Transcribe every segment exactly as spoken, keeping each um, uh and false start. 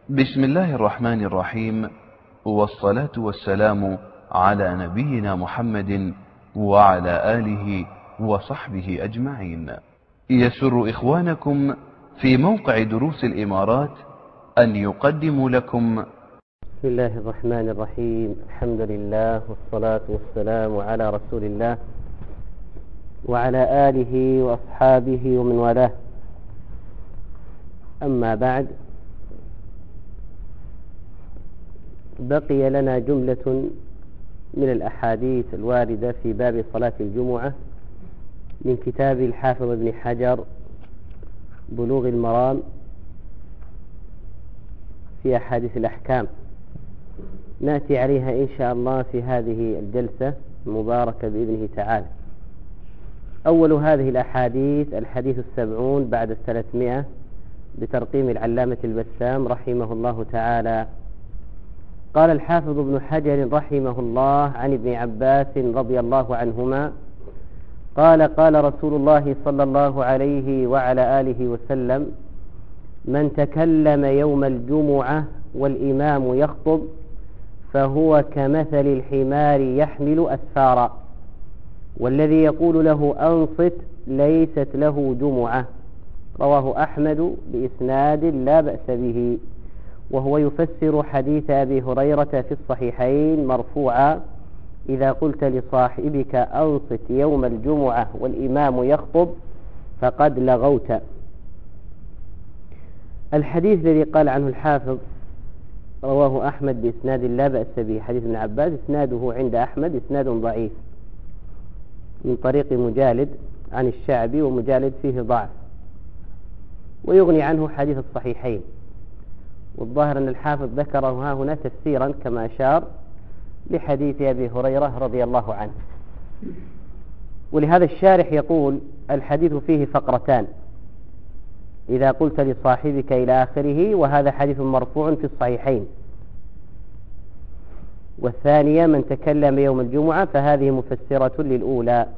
بسم الله الرحمن الرحيم، والصلاة والسلام على نبينا محمد وعلى آله وصحبه أجمعين. يسر إخوانكم في موقع دروس الإمارات أن يقدموا لكم بسم الله الرحمن الرحيم. الحمد لله والصلاة والسلام على رسول الله وعلى آله وأصحابه ومن والاه، أما بعد، بقي لنا جملة من الأحاديث الواردة في باب صلاة الجمعة من كتاب الحافظ ابن حجر بلوغ المرام في أحاديث الأحكام، نأتي عليها إن شاء الله في هذه الجلسة المباركة بإذنه تعالى. أول هذه الأحاديث الحديث السبعون بعد الثلاثمائة بترقيم العلامة البسام رحمه الله تعالى. قال الحافظ ابن حجر رحمه الله عن ابن عباس رضي الله عنهما قال قال رسول الله صلى الله عليه وعلى آله وسلم: من تكلم يوم الجمعة والإمام يخطب فهو كمثل الحمار يحمل أسفارا، والذي يقول له أنصت ليست له جمعة. رواه أحمد بإسناد لا بأس به، وهو يفسر حديث أبي هريرة في الصحيحين مرفوعا: إذا قلت لصاحبك أنصت يوم الجمعة والإمام يخطب فقد لغوت. الحديث الذي قال عنه الحافظ رواه أحمد بإسناد لا بأس به، حديث ابن عباس، إسناده عند أحمد إسناد ضعيف من طريق مجالد عن الشعبي، ومجالد فيه ضعف، ويغني عنه حديث الصحيحين. والظاهر أن الحافظ ذكره ها هنا تفسيرا كما أشار لحديث أبي هريرة رضي الله عنه. ولهذا الشارح يقول: الحديث فيه فقرتان، إذا قلت لصاحبك إلى آخره، وهذا حديث مرفوع في الصحيحين. والثانية من تكلم يوم الجمعة، فهذه مفسرة للأولى.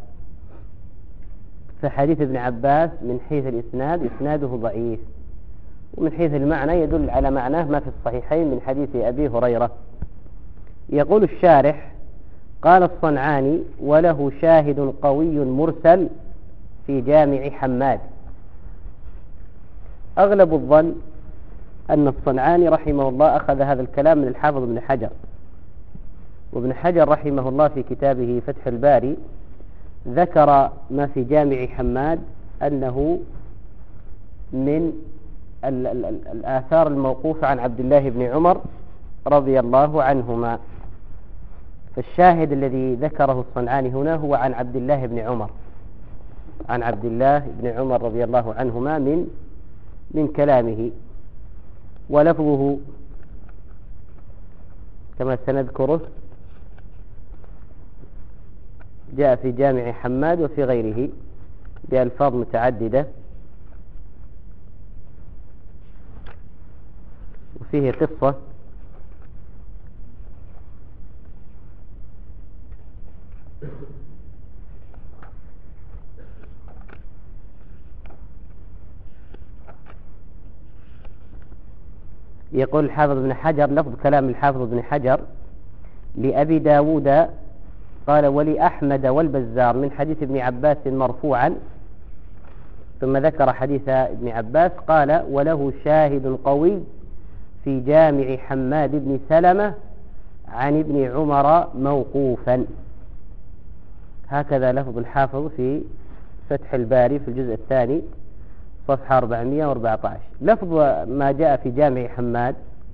فحديث ابن عباس من حيث الإسناد إسناده ضعيف، ومن حيث المعنى يدل على معناه ما في الصحيحين من حديث أبي هريرة. يقول الشارح: قال الصنعاني: وله شاهد قوي مرسل في جامع حماد. أغلب الظن أن الصنعاني رحمه الله أخذ هذا الكلام من الحافظ ابن حجر، وابن حجر رحمه الله في كتابه فتح الباري ذكر ما في جامع حماد أنه من ال ال ال الآثار الموقوفة عن عبد الله بن عمر رضي الله عنهما. فالشاهد الذي ذكره الصنعاني هنا هو عن عبد الله بن عمر عن عبد الله بن عمر رضي الله عنهما من من كلامه، ولفظه كما سنذكره جاء في جامع حماد وفي غيره بألفاظ متعددة، وفيه قصة يقول الحافظ ابن حجر، لفظ كلام الحافظ ابن حجر: لأبي داود قال ولأحمد والبزار من حديث ابن عباس مرفوعا، ثم ذكر حديث ابن عباس قال: وله شاهد قوي في جامع حماد بن سلمة عن ابن عمر موقوفا. هكذا لفظ الحافظ في فتح الباري في الجزء الثاني صفحة أربعمائة وأربعة عشر. لفظ ما جاء في جامع حماد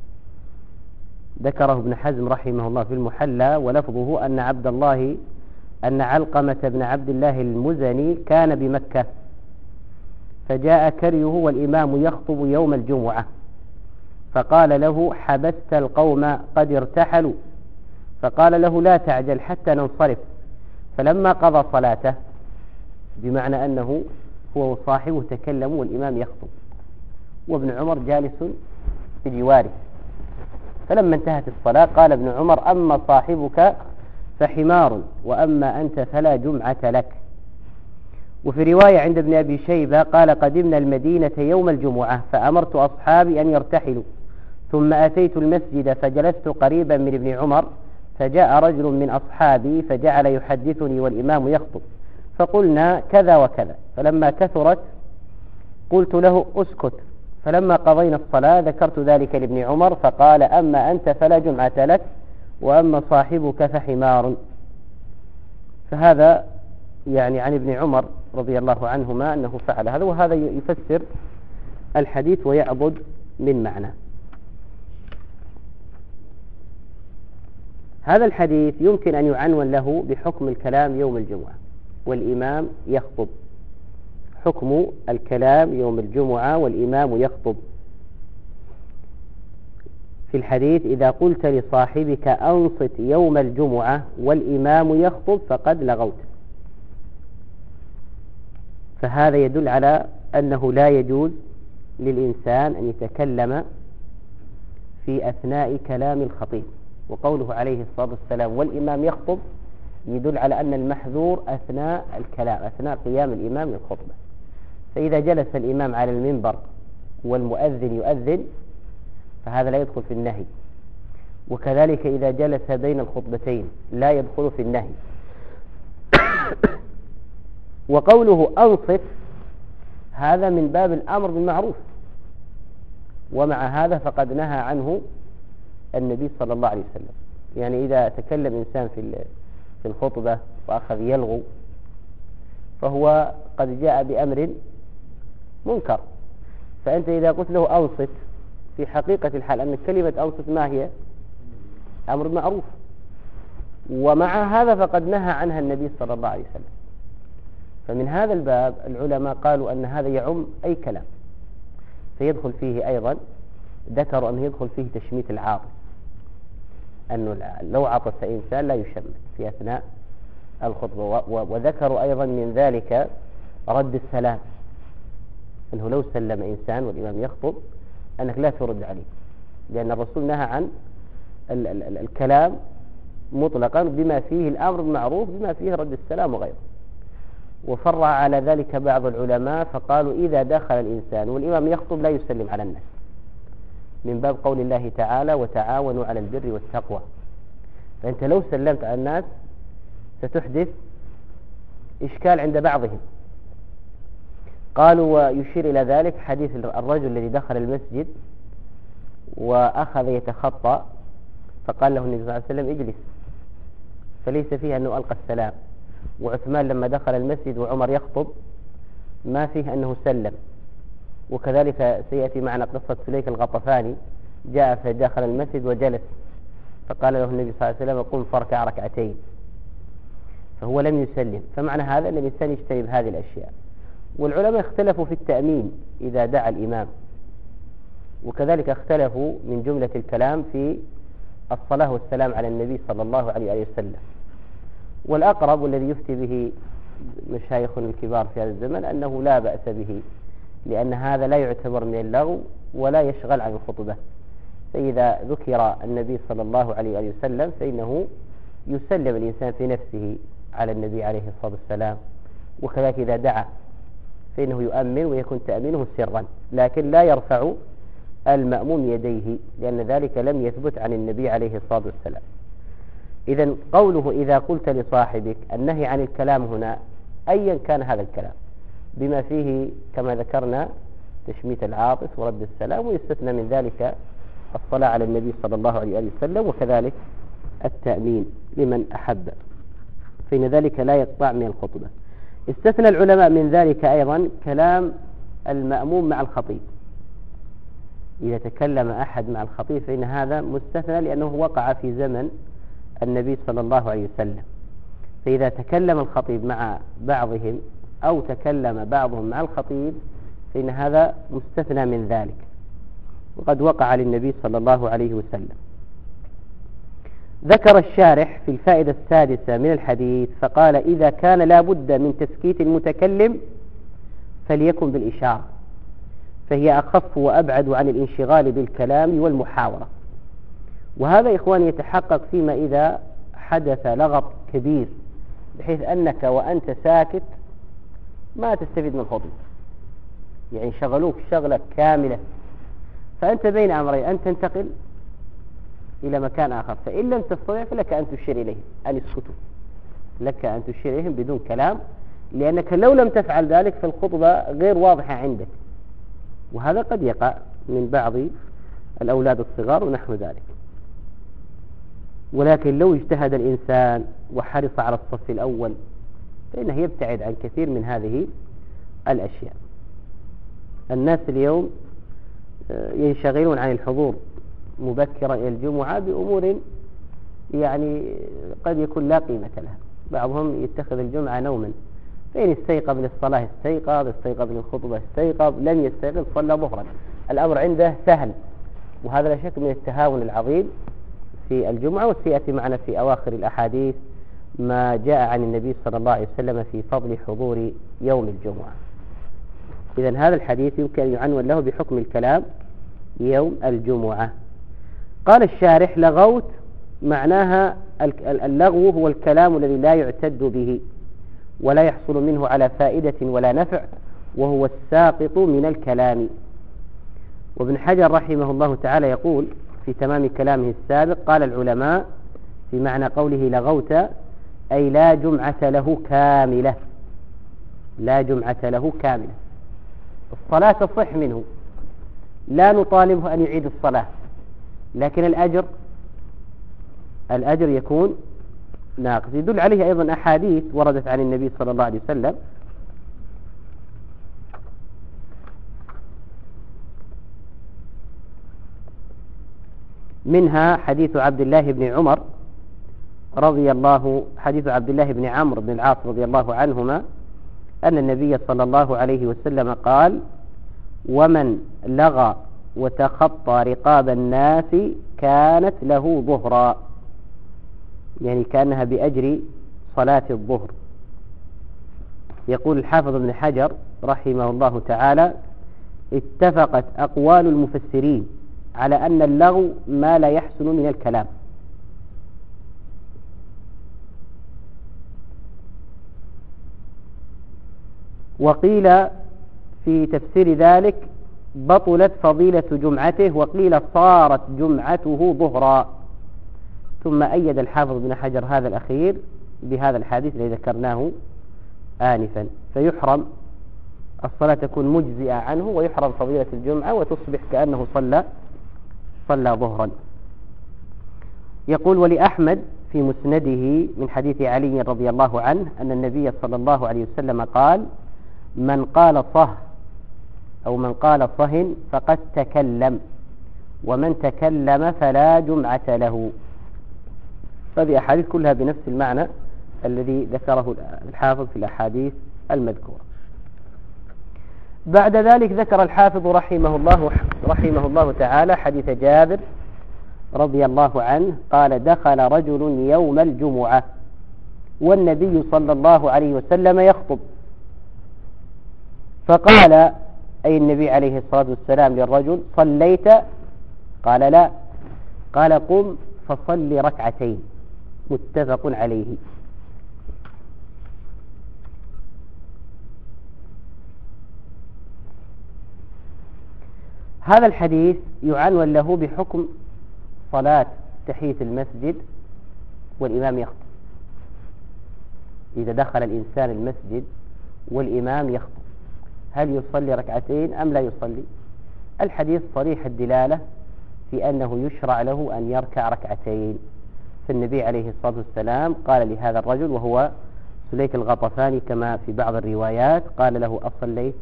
ذكره ابن حزم رحمه الله في المحلى، ولفظه أن عبد الله أن علقمة بن عبد الله المزني كان بمكة، فجاء كريه والإمام يخطب يوم الجمعة، فقال له: حبست القوم قد ارتحلوا، فقال له: لا تعجل حتى ننصرف. فلما قضى صلاته، بمعنى أنه هو وصاحبه تكلموا والإمام يخطب، وابن عمر جالس بجواره، فلما انتهت الصلاة قال ابن عمر: أما صاحبك فحمار، وأما أنت فلا جمعة لك. وفي رواية عند ابن أبي شيبة قال: قدمنا المدينة يوم الجمعة فأمرت أصحابي أن يرتحلوا، ثم أتيت المسجد فجلست قريبا من ابن عمر فجاء رجل من أصحابي فجعل يحدثني والإمام يخطب فقلنا كذا وكذا، فلما كثرت قلت له أسكت، فلما قضينا الصلاة ذكرت ذلك لابن عمر فقال أما أنت فلا جمعة لك وأما صاحبك فحمار. فهذا يعني عن ابن عمر رضي الله عنهما أنه فعل هذا، وهذا يفسر الحديث ويعبد من معنى. هذا الحديث يمكن أن يعنون له بحكم الكلام يوم الجمعة والإمام يخطب، حكم الكلام يوم الجمعة والإمام يخطب. في الحديث إذا قلت لصاحبك أنصت يوم الجمعة والإمام يخطب فقد لغوت، فهذا يدل على أنه لا يجوز للإنسان أن يتكلم في أثناء كلام الخطيب. وقوله عليه الصلاة والسلام والإمام يخطب يدل على أن المحذور أثناء الكلام، أثناء قيام الإمام للخطبة. فإذا جلس الإمام على المنبر والمؤذن يؤذن فهذا لا يدخل في النهي، وكذلك إذا جلس بين الخطبتين لا يدخل في النهي. وقوله أنصت هذا من باب الأمر بالمعروف، ومع هذا فقد نهى عنه النبي صلى الله عليه وسلم. يعني إذا تكلم إنسان في في الخطبة وأخذ يلغو فهو قد جاء بأمر منكر، فأنت إذا قلت له أنصت في حقيقة الحال أن كلمة أنصت ما هي؟ أمر معروف، ومع هذا فقد نهى عنها النبي صلى الله عليه وسلم. فمن هذا الباب العلماء قالوا أن هذا يعم أي كلام، فيدخل فيه أيضا، ذكروا أنه يدخل فيه تشميت العاطس، أنه لو عطس إنسان لا يشمت في أثناء الخطبة. وذكروا أيضا من ذلك رد السلام، أنه لو سلم إنسان والإمام يخطب أنك لا ترد عليه، لأن الرسول نهى عن ال ال ال الكلام مطلقا بما فيه الأمر بالمعروف بما فيه رد السلام وغيره. وفرع على ذلك بعض العلماء فقالوا إذا دخل الإنسان والإمام يخطب لا يسلم على الناس، من باب قول الله تعالى وتعاونوا على البر والتقوى، فأنت لو سلمت على الناس ستحدث إشكال عند بعضهم. قالوا ويشير إلى ذلك حديث الرجل الذي دخل المسجد وأخذ يتخطى فقال له النبي صلى الله عليه وسلم اجلس، فليس فيه أنه ألقى السلام. وعثمان لما دخل المسجد وعمر يخطب ما فيه أنه سلم. وكذلك سيأتي معنا قصة سليك الغطفاني، جاء فدخل المسجد وجلس فقال له النبي صلى الله عليه وسلم قم فاركع ركعتين، فهو لم يسلم. فمعنى هذا أن الإنسان يجتنب هذه الأشياء. والعلماء اختلفوا في التأمين إذا دعا الإمام، وكذلك اختلفوا من جملة الكلام في الصلاة والسلام على النبي صلى الله عليه وسلم. والأقرب والذي يفتي به مشايخنا الكبار في هذا الزمن أنه لا بأس به، لأن هذا لا يعتبر من اللغو ولا يشغل عن الخطبة. فإذا ذكر النبي صلى الله عليه وسلم فإنه يسلم الإنسان في نفسه على النبي عليه الصلاة والسلام. وكذلك إذا دعا فإنه يؤمن ويكون تأمينه سرا، لكن لا يرفع المأموم يديه، لأن ذلك لم يثبت عن النبي عليه الصلاة والسلام. إذن قوله إذا قلت لصاحبك، النهي عن الكلام هنا أيا كان هذا الكلام بما فيه كما ذكرنا تشميت العاطس ورد السلام، ويستثنى من ذلك الصلاة على النبي صلى الله عليه وسلم، وكذلك التأمين لمن أحب، فإن ذلك لا يقطع من الخطبة. استثنى العلماء من ذلك أيضا كلام المأموم مع الخطيب. إذا تكلم أحد مع الخطيب فإن هذا مستثنى، لأنه وقع في زمن النبي صلى الله عليه وسلم. فإذا تكلم الخطيب مع بعضهم أو تكلم بعضهم مع الخطيب فإن هذا مستثنى من ذلك، وقد وقع للنبي صلى الله عليه وسلم. ذكر الشارح في الفائدة السادسة من الحديث فقال إذا كان لا بد من تسكيت المتكلم فليكن بالإشارة، فهي أخف وأبعد عن الانشغال بالكلام والمحاورة. وهذا إخواني يتحقق فيما إذا حدث لغط كبير بحيث أنك وأنت ساكت ما تستفيد من الخطبة، يعني شغلوك شغلة كاملة، فأنت بين أمرين، أن تنتقل إلى مكان آخر، فإن لم تستطع فلك أن تشير إليهم أن يسكتوا، لك أن تشير إليهم بدون كلام، لأنك لو لم تفعل ذلك فالخطبة غير واضحة عندك، وهذا قد يقع من بعض الأولاد الصغار ونحو ذلك. ولكن لو اجتهد الإنسان وحرص على الصف الأول فإنه يبتعد عن كثير من هذه الأشياء. الناس اليوم ينشغلون عن الحضور مبكرا إلى الجمعة بأمور يعني قد يكون لا قيمة لها. بعضهم يتخذ الجمعة نوما، فإن استيقظ للصلاة استيقظ، استيقظ للخطبة استيقظ، لم يستيقظ صلى ظهرا. الأمر عنده سهل، وهذا لا شك من التهاون العظيم في الجمعة. وسيأتي معنا في أواخر الأحاديث ما جاء عن النبي صلى الله عليه وسلم في فضل حضور يوم الجمعة. إذن هذا الحديث يمكن أن يعنون له بحكم الكلام يوم الجمعة. قال الشارح: لغوت معناها اللغو هو الكلام الذي لا يعتد به ولا يحصل منه على فائدة ولا نفع، وهو الساقط من الكلام. وابن حجر رحمه الله تعالى يقول في تمام كلامه السابق: قال العلماء في معنى قوله لغوت أي لا جمعة له كاملة، لا جمعة له كاملة. الصلاة تصح منه، لا نطالبه أن يعيد الصلاة، لكن الأجر الأجر يكون ناقص. يدل عليه أيضا أحاديث وردت عن النبي صلى الله عليه وسلم، منها حديث عبد الله بن عمر رضي الله حديث عبد الله بن عمرو بن العاص رضي الله عنهما أن النبي صلى الله عليه وسلم قال: ومن لغى وتخطى رقاب الناس كانت له ظهرا، يعني كأنها بأجر صلاة الظهر. يقول الحافظ ابن حجر رحمه الله تعالى: اتفقت أقوال المفسرين على أن اللغو ما لا يحسن من الكلام، وقيل في تفسير ذلك بطلت فضيلة جمعته، وقيل صارت جمعته ظهرا. ثم أيد الحافظ بن حجر هذا الأخير بهذا الحديث الذي ذكرناه آنفا، فيحرم الصلاة تكون مجزئة عنه، ويحرم فضيلة الجمعة وتصبح كأنه صلى صلى ظهرا. يقول: ولأحمد في مسنده من حديث علي رضي الله عنه أن النبي صلى الله عليه وسلم قال: من قال صه أو من قال صهن فقد تكلم، ومن تكلم فلا جمعة له. هذه أحاديث كلها بنفس المعنى الذي ذكره الحافظ في الأحاديث المذكورة. بعد ذلك ذكر الحافظ رحمه الله رحمه الله تعالى حديث جابر رضي الله عنه قال: دخل رجل يوم الجمعة والنبي صلى الله عليه وسلم يخطب، فقال أي النبي عليه الصلاة والسلام للرجل: صليت؟ قال: لا. قال: قم فصل ركعتين. متفق عليه. هذا الحديث يعنون له بحكم صلاة تحية المسجد والإمام يخطب. إذا دخل الإنسان المسجد والإمام يخطب هل يصلي ركعتين أم لا يصلي؟ الحديث صريح الدلالة في أنه يشرع له أن يركع ركعتين. فالنبي عليه الصلاة والسلام قال لهذا الرجل وهو سليك الغطفاني كما في بعض الروايات، قال له: أصليت؟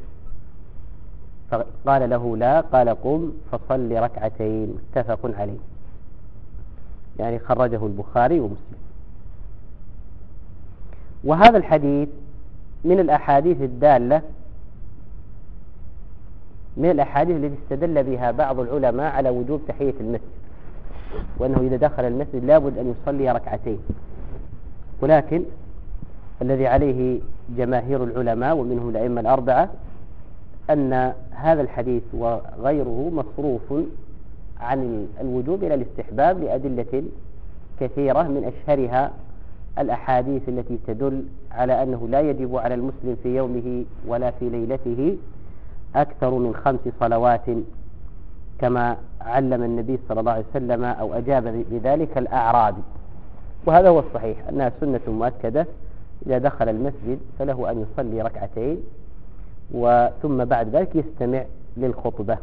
قال له: لا. قال: قم فصل ركعتين. متفق عليه، يعني خرجه البخاري ومسلم. وهذا الحديث من الأحاديث الدالة من الأحاديث التي استدل بها بعض العلماء على وجوب تحية المسجد، وأنه إذا دخل المسجد لابد أن يصلي ركعتين. ولكن الذي عليه جماهير العلماء ومنهم الأئمة الأربعة أن هذا الحديث وغيره مصروف عن الوجوب إلى الاستحباب لأدلة كثيرة، من أشهرها الأحاديث التي تدل على أنه لا يجب على المسلم في يومه ولا في ليلته أكثر من خمس صلوات كما علم النبي صلى الله عليه وسلم أو أجاب بذلك الأعرابي. وهذا هو الصحيح أنها سنة مؤكدة، إذا دخل المسجد فله أن يصلي ركعتين وثم بعد ذلك يستمع للخطبة.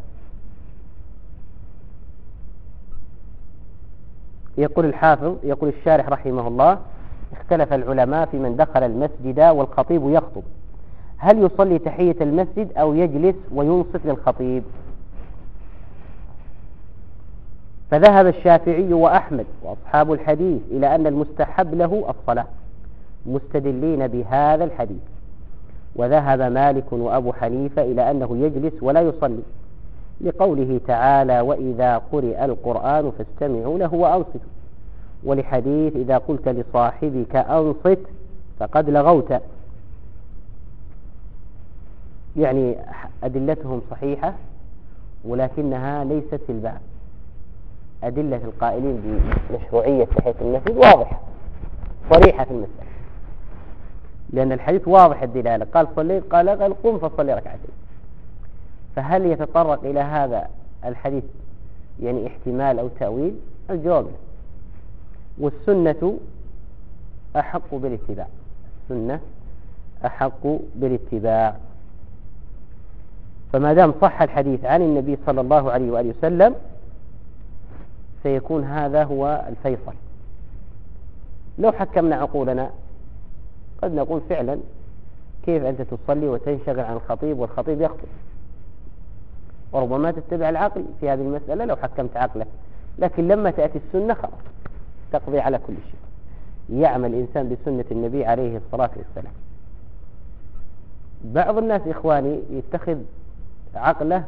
يقول الحافظ يقول الشارح رحمه الله: اختلف العلماء في من دخل المسجد والخطيب يخطب، هل يصلي تحية المسجد أو يجلس وينصت للخطيب؟ فذهب الشافعي وأحمد وأصحاب الحديث إلى أن المستحب له الصلاة مستدلين بهذا الحديث، وذهب مالك وأبو حنيفة إلى أنه يجلس ولا يصلي لقوله تعالى: وإذا قرئ القرآن فاستمعوا له وأنصتوا، ولحديث: إذا قلت لصاحبك أنصت فقد لغوت. يعني أدلتهم صحيحة ولكنها ليست في الباب. أدلة القائلين بمشروعية تحية المسجد واضحة صريحة في المسألة، لأن الحديث واضح الدلالة، قال صليت قال قال قم فصلي ركعتين. فهل يتطرق إلى هذا الحديث يعني احتمال أو تأويل؟ الجواب لا. والسنة أحق بالاتباع، السنة أحق بالاتباع. فما دام صح الحديث عن النبي صلى الله عليه وآله وسلم سيكون هذا هو الفيصل. لو حكمنا عقولنا قد نقول فعلا كيف أنت تصلي وتنشغل عن الخطيب والخطيب يخطب، وربما تتبع العقل في هذه المسألة لو حكمت عقله، لكن لما تأتي السنة خلاص تقضي على كل شيء. يعمل الإنسان بسنة النبي عليه الصلاة والسلام. بعض الناس إخواني يتخذ عقله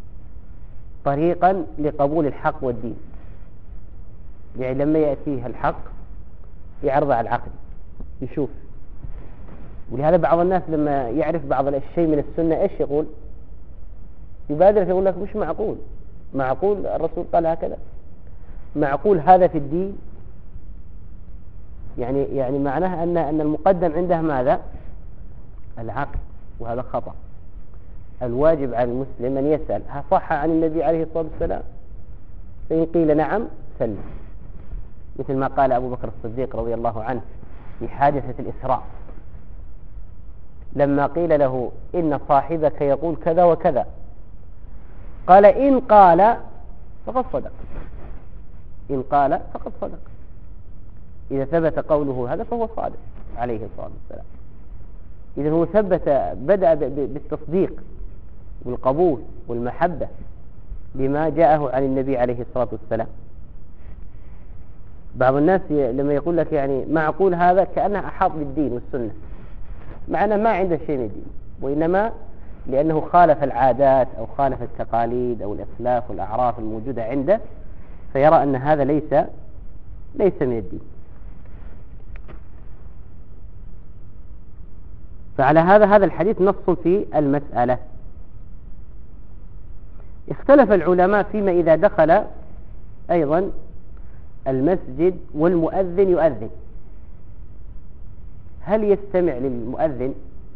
طريقا لقبول الحق والدين، يعني لما يأتيه الحق يعرض على العقل يشوف. ولهذا بعض الناس لما يعرف بعض الشيء من السنة إيش يقول؟ يبادر يقول لك مش معقول، معقول الرسول قال هكذا، معقول هذا في الدين. يعني يعني معناه أن أن المقدم عنده ماذا؟ العقل، وهذا خطأ. الواجب على المسلم أن يسأل: هل صح عن النبي عليه الصلاة والسلام؟ فإن قيل نعم سلم، مثل ما قال أبو بكر الصديق رضي الله عنه في حادثة الإسراء لما قيل له: إن صاحبك يقول كذا وكذا، قال: إن قال فقد صدق، إن قال فقد صدق. إذا ثبت قوله هذا فهو صادق عليه الصلاة والسلام. إذا هو ثبت بدأ بالتصديق والقبول والمحبة بما جاءه عن النبي عليه الصلاة والسلام. بعض الناس لما يقول لك يعني معقول هذا كأنه أحاط بالدين والسنة، مع أنه ما عنده شيء من الدين، وإنما لأنه خالف العادات أو خالف التقاليد أو الأسلاف والأعراف الموجودة عنده، فيرى أن هذا ليس ليس من الدين. فعلى هذا هذا الحديث نص في المسألة. اختلف العلماء فيما إذا دخل أيضا المسجد والمؤذن يؤذن، هل يستمع للمؤذن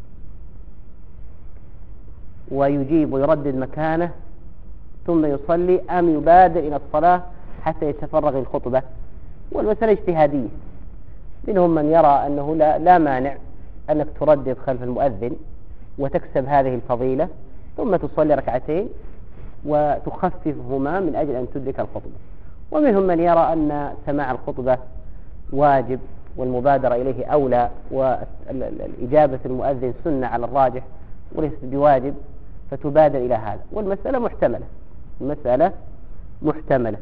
ويجيب ويردد مكانه ثم يصلي، أم يبادر إلى الصلاة حتى يتفرغ الخطبة؟ والمسألة اجتهادية. منهم من يرى أنه لا, لا مانع أنك تردد خلف المؤذن وتكسب هذه الفضيلة ثم تصلي ركعتين وتخففهما من أجل أن تدرك الخطبة. ومنهم من يرى أن سماع الخطبة واجب والمبادرة إليه أولى، والإجابة المؤذن سنة على الراجح وليست بواجب، فتبادر إلى هذا. والمسألة محتملة، المسألة محتملة.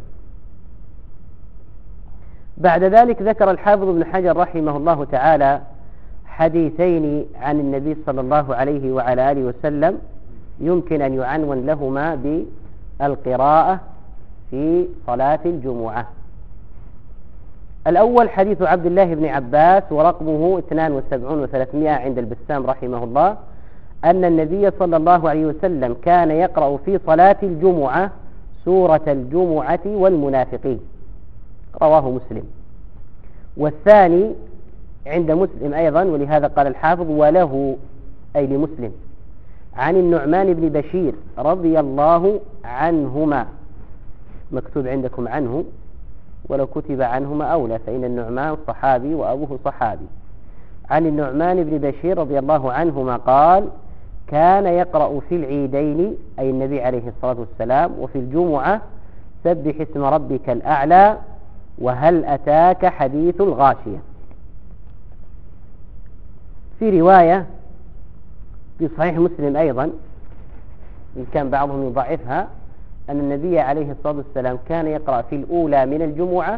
بعد ذلك ذكر الحافظ ابن حجر رحمه الله تعالى حديثين عن النبي صلى الله عليه وعلى آله وسلم يمكن أن يعنون لهما بالقراءة في صلاة الجمعة. الأول حديث عبد الله بن عباس ورقمه اثنان وسبعون وثلاثمائة عند البسام رحمه الله، أن النبي صلى الله عليه وسلم كان يقرأ في صلاة الجمعة سورة الجمعة والمنافقين، رواه مسلم. والثاني عند مسلم أيضا، ولهذا قال الحافظ وله أي لمسلم، عن النعمان بن بشير رضي الله عنهما مكتوب عندكم عنه، ولو كتب عنهما أولى، فإن النعمان صحابي وأبوه صحابي. عن النعمان بن بشير رضي الله عنهما قال: كان يقرأ في العيدين، أي النبي عليه الصلاة والسلام، وفي الجمعة: سبح اسم ربك الأعلى، وهل أتاك حديث الغاشية. في رواية في صحيح مسلم أيضا، إن كان بعضهم يضعفها، أن النبي عليه الصلاة والسلام كان يقرأ في الأولى من الجمعة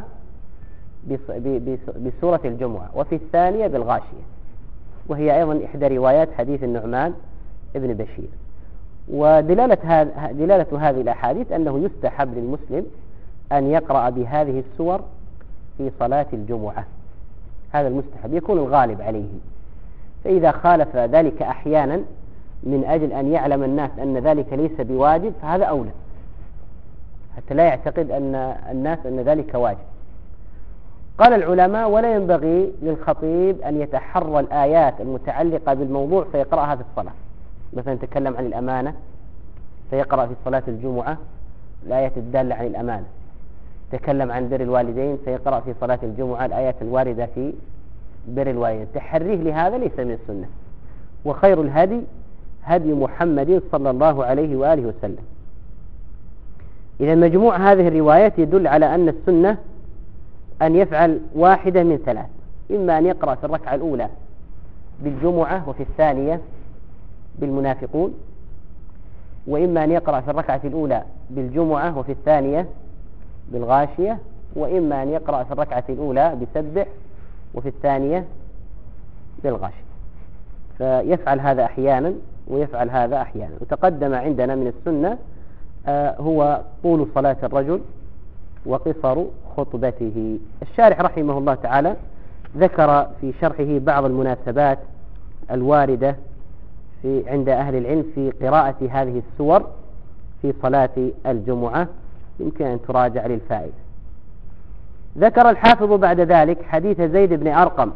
بسورة الجمعة، وفي الثانية بالغاشية، وهي أيضا إحدى روايات حديث النعمان ابن بشير. ودلالة هذه دلالة هذه الأحاديث أنه يستحب للمسلم أن يقرأ بهذه السور في صلاة الجمعة، هذا المستحب يكون الغالب عليه. فإذا خالف ذلك أحيانا من أجل أن يعلم الناس أن ذلك ليس بواجب فهذا أولى، حتى لا يعتقد أن الناس أن ذلك واجب. قال العلماء: ولا ينبغي للخطيب أن يتحرى الآيات المتعلقة بالموضوع فيقرأها في الصلاة. مثلا تكلم عن الأمانة فيقرأ في صلاة الجمعة الآية الدالة عن الأمانة، تكلم عن بر الوالدين فيقرأ في صلاة الجمعة الآيات الواردة في بر الوالدين. تحريه لهذا ليس من السنة، وخير الهدي هدي محمد صلى الله عليه وآله وسلم. إذا مجموع هذه الروايات يدل على أن السنة أن يفعل واحدة من ثلاث: إما أن يقرأ في الركعة الأولى بالجمعة وفي الثانية بالمنافقون، وإما أن يقرأ في الركعة الأولى بالجمعة وفي الثانية بالغاشية، وإما أن يقرأ في الركعة الأولى بسبح وفي الثانية بالغاشية. فيفعل هذا أحيانا ويفعل هذا أحيانا. وتقدم عندنا من السنة آه هو طول صلاة الرجل وقصر خطبته. الشارح رحمه الله تعالى ذكر في شرحه بعض المناسبات الواردة في عند أهل العلم في قراءة هذه السور في صلاة الجمعة، يمكن أن تراجع للفائدة. ذكر الحافظ بعد ذلك حديث زيد بن أرقم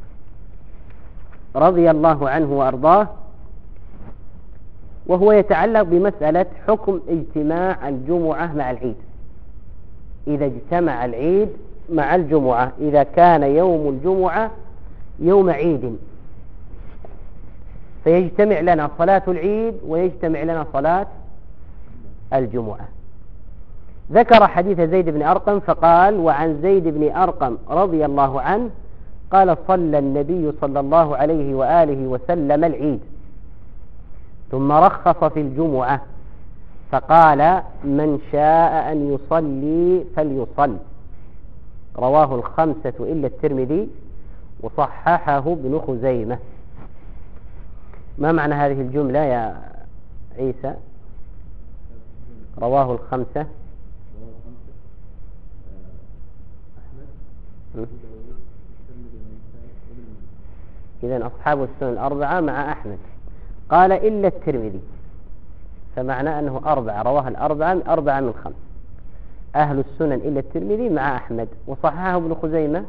رضي الله عنه وأرضاه، وهو يتعلق بمسألة حكم اجتماع الجمعة مع العيد. إذا اجتمع العيد مع الجمعة، إذا كان يوم الجمعة يوم عيد، فيجتمع لنا صلاة العيد ويجتمع لنا صلاة الجمعة. ذكر حديث زيد بن أرقم فقال: وعن زيد بن أرقم رضي الله عنه قال: صلى النبي صلى الله عليه وآله وسلم العيد ثم رخص في الجمعة فقال: من شاء أن يصلي فليصل. رواه الخمسة إلا الترمذي، وصححه ابن خزيمة. ما معنى هذه الجملة يا عيسى؟ رواه الخمسة. إذن أصحاب السنن الأربعة مع أحمد. قال: إلا الترمذي، فمعنى أنه أربعة، رواه الأربعة أربعة من خمس، أهل السنن إلا الترمذي مع أحمد. وصححه ابن خزيمة،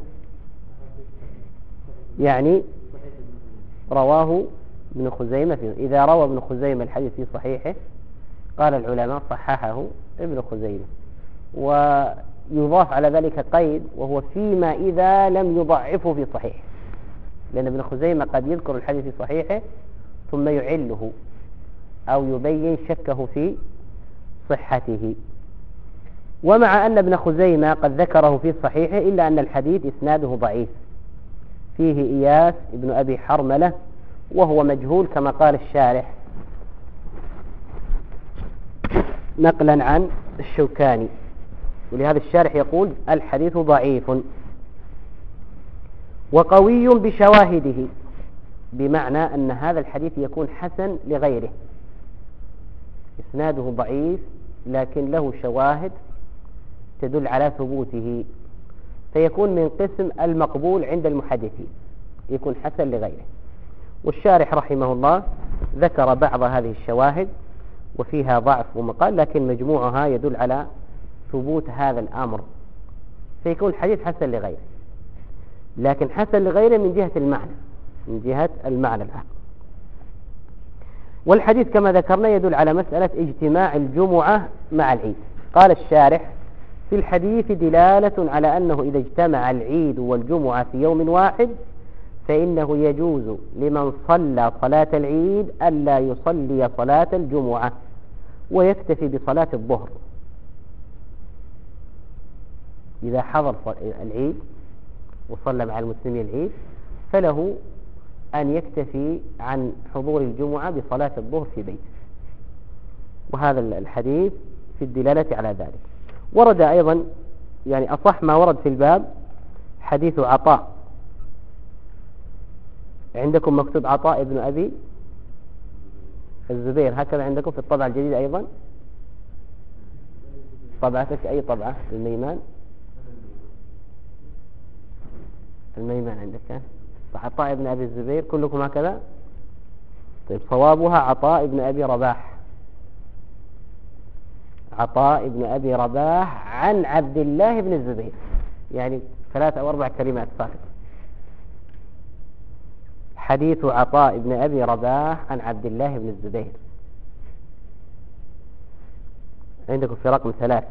يعني رواه ابن خزيمة فيه. إذا روى ابن خزيمة الحديث في صحيحه قال العلماء صححه ابن خزيمة. ويضاف على ذلك قيد، وهو فيما إذا لم يضعفه في صحيح، لأن ابن خزيمة قد يذكر الحديث في صحيحه ثم يعله أو يبين شكه في صحته. ومع أن ابن خزيمة قد ذكره في صحيحه إلا أن الحديث إسناده ضعيف، فيه إياس ابن أبي حرملة وهو مجهول كما قال الشارح نقلا عن الشوكاني، ولهذا الشارح يقول: الحديث ضعيف وقوي بشواهده، بمعنى أن هذا الحديث يكون حسن لغيره، إسناده ضعيف لكن له شواهد تدل على ثبوته، فيكون من قسم المقبول عند المحدثين، يكون حسن لغيره. والشارح رحمه الله ذكر بعض هذه الشواهد وفيها ضعف ومقال، لكن مجموعها يدل على ثبوت هذا الأمر، فيكون الحديث حسن لغيره، لكن حسن لغيره من جهة المعنى، من جهة المعنى الآن. والحديث كما ذكرنا يدل على مسألة اجتماع الجمعة مع العيد. قال الشارح: في الحديث دلالة على أنه إذا اجتمع العيد والجمعة في يوم واحد فإنه يجوز لمن صلى صلاة العيد ألا يصلي صلاة الجمعة ويكتفي بصلاة الظهر. إذا حضر العيد وصلى مع المسلمين العيد فله أن يكتفي عن حضور الجمعة بصلاة الظهر في بيته، وهذا الحديث في الدلالة على ذلك. ورد أيضا يعني أصح ما ورد في الباب حديث عطاء. عندكم مكتوب عطاء ابن أبي الزبير، هكذا عندكم في الطبعة الجديدة أيضا؟ طبعتك أي طبعة؟ الميمان الميمان عندك عطاء ابن أبي الزبير، كلكم هكذا؟ طيب صوابها عطاء ابن أبي رباح، عطاء ابن أبي رباح عن عبد الله بن الزبير، يعني ثلاث أو أربع كلمات فقط. حديث عطاء ابن أبي رباح عن عبد الله بن الزبير عندكم في رقم ثلاث.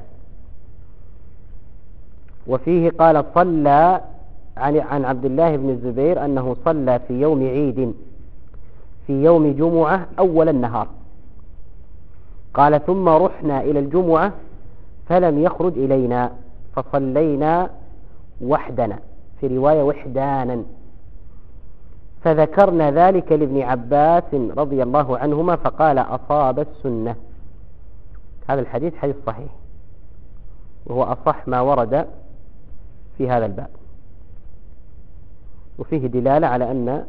وفيه قال صلى عن عن عبد الله بن الزبير أنه صلى في يوم عيد في يوم جمعة أول النهار، قال ثم رحنا إلى الجمعة فلم يخرج إلينا فصلينا وحدنا، في رواية وحدانا، فذكرنا ذلك لابن عباس رضي الله عنهما فقال أصاب السنة. هذا الحديث حديث صحيح وهو أصح ما ورد في هذا الباب، وفيه دلالة على أن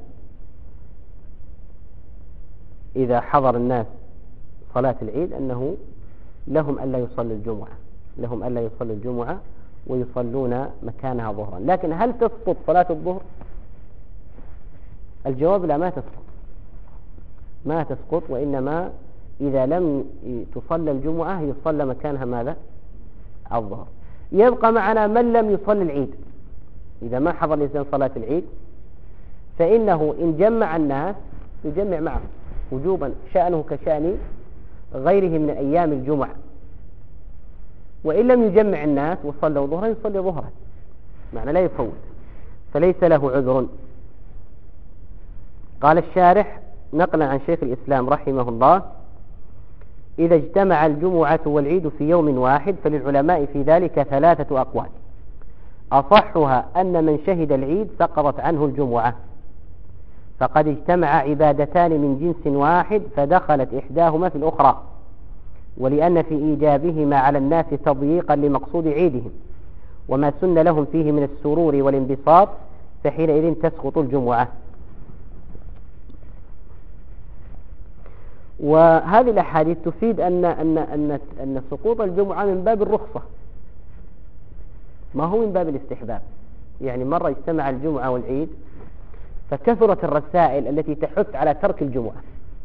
إذا حضر الناس صلاة العيد أنه لهم ألا يصلوا الجمعة لهم ألا يصلوا الجمعة ويصلون مكانها ظهرا. لكن هل تسقط صلاة الظهر؟ الجواب لا، ما تسقط ما تسقط وإنما إذا لم تصلى الجمعة يصلى مكانها ماذا؟ الظهر. يبقى معنا من لم يصلي العيد، إذا ما حضر الإنسان صلاة العيد فإنه إن جمع الناس يجمع معه وجوبا، شأنه كشأن غيره من أيام الجمعة، وإن لم يجمع الناس وصلوا ظهرا يصلي ظهرا، معنى لا يفوت، فليس له عذر. قال الشارح نقلا عن شيخ الإسلام رحمه الله: إذا اجتمع الجمعة والعيد في يوم واحد فللعلماء في ذلك ثلاثة أقوال، أصحها أن من شهد العيد سقطت عنه الجمعة، فقد اجتمع عبادتان من جنس واحد فدخلت إحداهما في الأخرى، ولأن في إيجابهما على الناس تضييقا لمقصود عيدهم وما سن لهم فيه من السرور والانبساط، فحينئذ تسقط الجمعة. وهذه الأحاديث تفيد أن أن أن أن سقوط الجمعة من باب الرخصة، ما هو من باب الاستحباب. يعني مرة اجتمع الجمعة والعيد فكثرت الرسائل التي تحث على ترك الجمعة،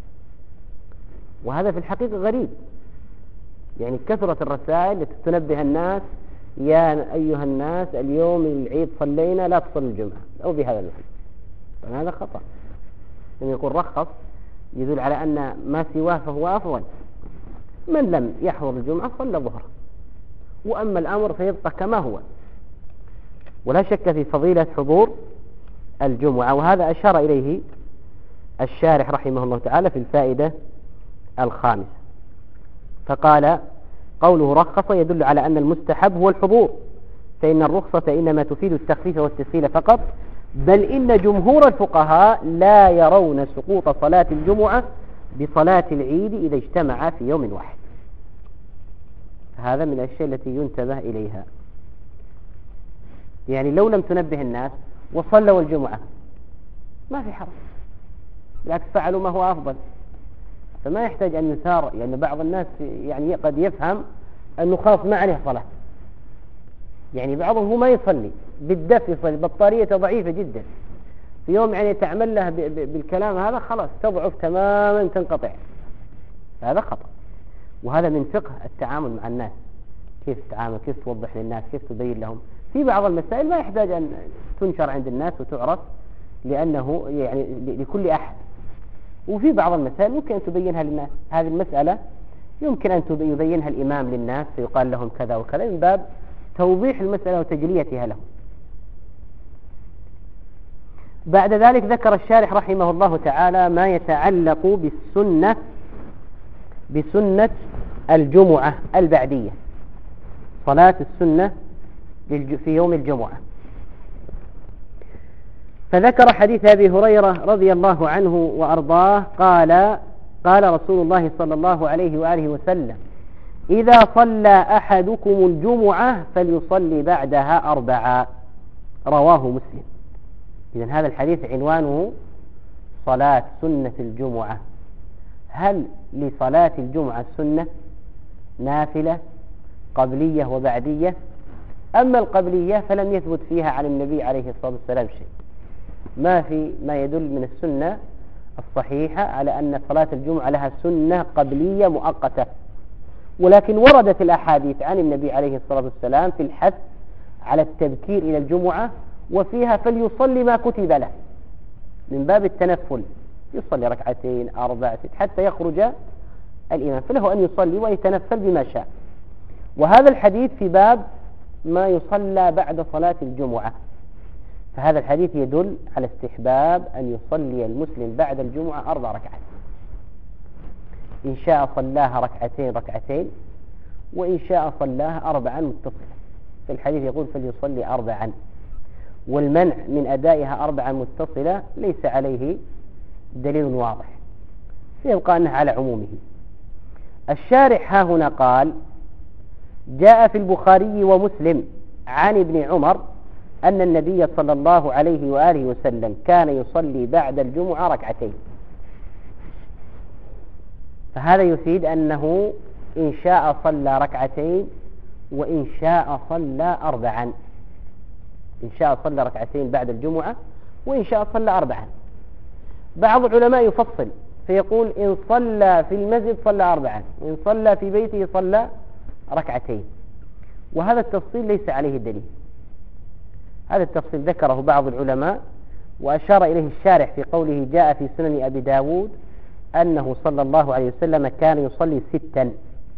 وهذا في الحقيقة غريب. يعني كثرت الرسائل التي تنبه الناس: يا أيها الناس اليوم العيد صلينا لا تصلوا الجمعة، أو بهذا المعنى. طبعا هذا خطأ، لأنه يقول رخص يدل على أن ما سواه فهو أفضل. من لم يحضر الجمعة صلى ظهر، وأما الأمر فيبقى كما هو. ولا شك في فضيلة حضور الجمعة، وهذا أشار إليه الشارح رحمه الله تعالى في الفائدة الخامسة، فقال: قوله رخص يدل على أن المستحب هو الحضور، فإن الرخصة إنما تفيد التخفيف والتسهيل فقط، بل إن جمهور الفقهاء لا يرون سقوط صلاة الجمعة بصلاة العيد إذا اجتمعا في يوم واحد. هذا من الأشياء التي ينتبه إليها. يعني لو لم تنبه الناس وصلوا الجمعة ما في حرج، بالعكس فعلوا ما هو أفضل، فما يحتاج أن يثار. يعني بعض الناس يعني قد يفهم أنه خلاص ما عليه صلاة، يعني بعضهم هو ما يصلي بالدف، يصلي بطارية ضعيفة جدا، في يوم يعني تعمل له بالكلام هذا خلاص تضعف تماما تنقطع. هذا خطأ، وهذا من فقه التعامل مع الناس، كيف تتعامل، كيف توضح للناس، كيف تبين لهم. في بعض المسائل ما يحتاج أن تنشر عند الناس وتعرف لأنه يعني لكل أحد، وفي بعض المسائل ممكن أن تبينها للناس. هذه المسألة يمكن أن يبينها الإمام للناس فيقال لهم كذا وكذا من باب توضيح المسألة وتجليتها له. بعد ذلك ذكر الشارح رحمه الله تعالى ما يتعلق بالسنة بسنة الجمعة البعدية، صلاة السنة في يوم الجمعة. فذكر حديث أبي هريرة رضي الله عنه وأرضاه قال قال رسول الله صلى الله عليه وآله وسلم: إذا صلى أحدكم الجمعة فليصلي بعدها أربعا، رواه مسلم. إذن هذا الحديث عنوانه صلاة سنة الجمعة. هل لصلاة الجمعة سنة نافلة قبلية وبعدية؟ أما القبلية فلم يثبت فيها عن النبي عليه الصلاة والسلام شيء، ما في ما يدل من السنة الصحيحة على أن صلاة الجمعة لها سنة قبلية مؤقتة، ولكن وردت الأحاديث عن النبي عليه الصلاة والسلام في الحث على التبكير إلى الجمعة، وفيها فليصلي ما كتب له من باب التنفل، يصلي ركعتين أربع ست حتى يخرج الإمام، فله أن يصلي ويتنفل بما شاء. وهذا الحديث في باب ما يصلى بعد صلاة الجمعة، فهذا الحديث يدل على استحباب أن يصلي المسلم بعد الجمعة أربع ركعات، إن شاء صلاها ركعتين ركعتين، وإن شاء صلاها أربعا متصلة. في الحديث يقول فليصلي أربعا، والمنع من أدائها أربعا متصلة ليس عليه دليل واضح، فيبقى أنه على عمومه. الشارح ها هنا قال: جاء في البخاري ومسلم عن ابن عمر أن النبي صلى الله عليه وآله وسلم كان يصلي بعد الجمعة ركعتين. فهذا يفيد أنه إن شاء صلى ركعتين وإن شاء صلى أربعا، إن شاء صلى ركعتين بعد الجمعة وإن شاء صلى أربعا. بعض العلماء يفصل فيقول إن صلى في المسجد صلى أربعا، وإن صلى في بيته صلى ركعتين، وهذا التفصيل ليس عليه دليل. هذا التفصيل ذكره بعض العلماء وأشار إليه الشارح في قوله: جاء في سنن أبي داود أنه صلى الله عليه وسلم كان يصلي ستا.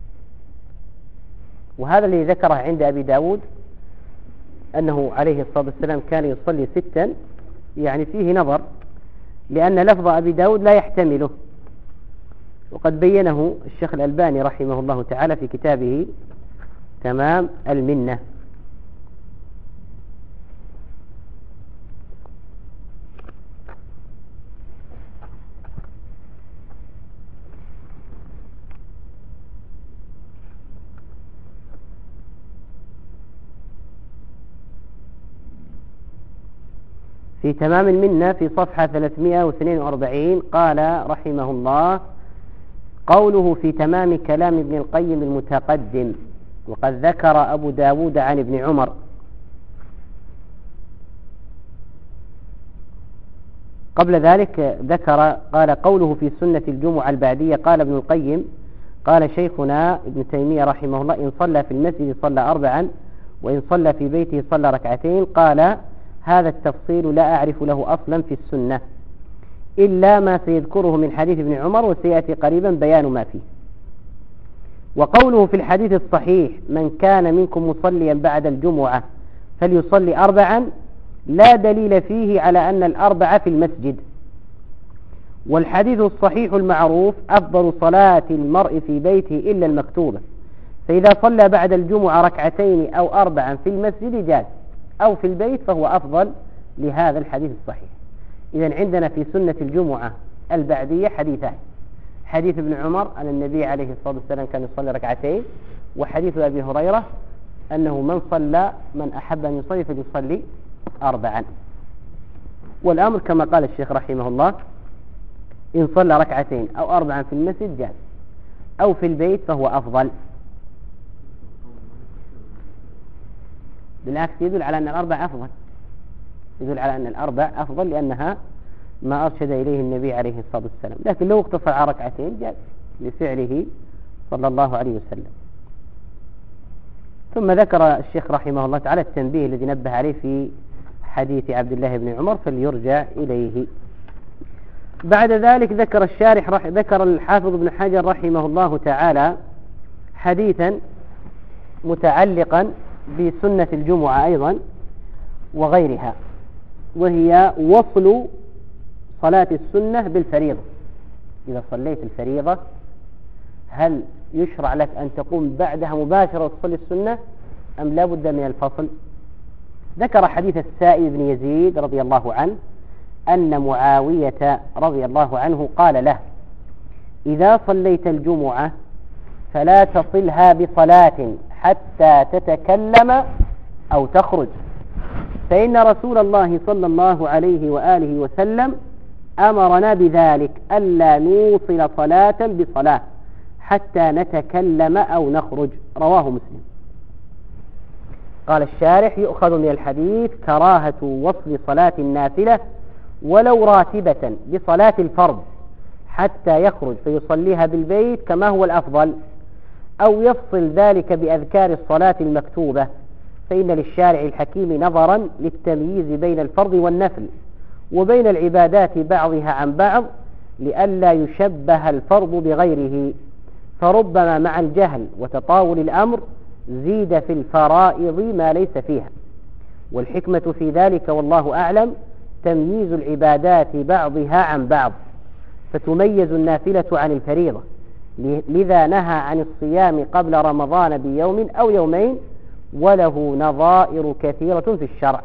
وهذا الذي ذكره عند أبي داود أنه عليه الصلاة والسلام كان يصلي ستا، يعني فيه نظر، لأن لفظ أبي داود لا يحتمله، وقد بينه الشيخ الألباني رحمه الله تعالى في كتابه تمام المنة. في تمام المنة في صفحة ثلاثمائة واثنين وأربعين قال رحمه الله: قوله في تمام كلام ابن القيم المتقدم. وقد ذكر أبو داود عن ابن عمر. قبل ذلك ذكر قال: قوله في سنة الجمعة البعدية. قال ابن القيم قال شيخنا ابن تيمية رحمه الله: إن صلى في المسجد صلى أربعا، وإن صلى في بيته صلى ركعتين. قال: هذا التفصيل لا أعرف له أصلا في السنة إلا ما سيذكره من حديث ابن عمر، وسيأتي قريبا بيان ما فيه. وقوله في الحديث الصحيح: من كان منكم مصليا بعد الجمعة فليصلي أربعا، لا دليل فيه على أن الأربعة في المسجد. والحديث الصحيح المعروف: أفضل صلاة المرء في بيته إلا المكتوبة، فإذا صلى بعد الجمعة ركعتين أو أربعا في المسجد جاز، أو في البيت فهو أفضل لهذا الحديث الصحيح. إذن عندنا في سنة الجمعة البعدية حديثان: حديث ابن عمر أن النبي عليه الصلاة والسلام كان يصلي ركعتين، وحديث أبي هريرة أنه من صلى من أحب أن يصلي فليصلي أربعا. والأمر كما قال الشيخ رحمه الله: إن صلى ركعتين أو أربعا في المسجد جاز، أو في البيت فهو أفضل. بالعكس يدل على أن الأربع أفضل، يدل على أن الأربع أفضل لأنها ما أرشد إليه النبي عليه الصلاة والسلام. لكن لو اقتصر على ركعتين جاز لفعله صلى الله عليه وسلم. ثم ذكر الشيخ رحمه الله تعالى التنبيه الذي نبه عليه في حديث عبد الله بن عمر، فليرجع إليه. بعد ذلك ذكر الشارح رح ذكر الحافظ ابن حجر رحمه الله تعالى حديثا متعلقا بسنة الجمعة أيضا وغيرها، وهي وصل صلاة السنة بالفريضة. إذا صليت الفريضة هل يشرع لك أن تقوم بعدها مباشرة وتصلي السنة أم لا بد من الفصل؟ ذكر حديث السائب بن يزيد رضي الله عنه أن معاوية رضي الله عنه قال له: إذا صليت الجمعة فلا تصلها بصلاة حتى تتكلم أو تخرج، فإن رسول الله صلى الله عليه وآله وسلم أمرنا بذلك، ألا نوصل صلاة بصلاة حتى نتكلم أو نخرج. رواه مسلم. قال الشارح: يؤخذ من الحديث كراهة وصل صلاة النافلة ولو راتبة بصلاة الفرض حتى يخرج فيصليها بالبيت كما هو الأفضل، أو يفصل ذلك بأذكار الصلاة المكتوبة، فإن للشارع الحكيم نظرا للتمييز بين الفرض والنفل وبين العبادات بعضها عن بعض لئلا يشبه الفرض بغيره، فربما مع الجهل وتطاول الأمر زيد في الفرائض ما ليس فيها، والحكمة في ذلك والله أعلم تمييز العبادات بعضها عن بعض، فتميز النافلة عن الفريضة، لذا نهى عن الصيام قبل رمضان بيوم أو يومين، وله نظائر كثيرة في الشرع.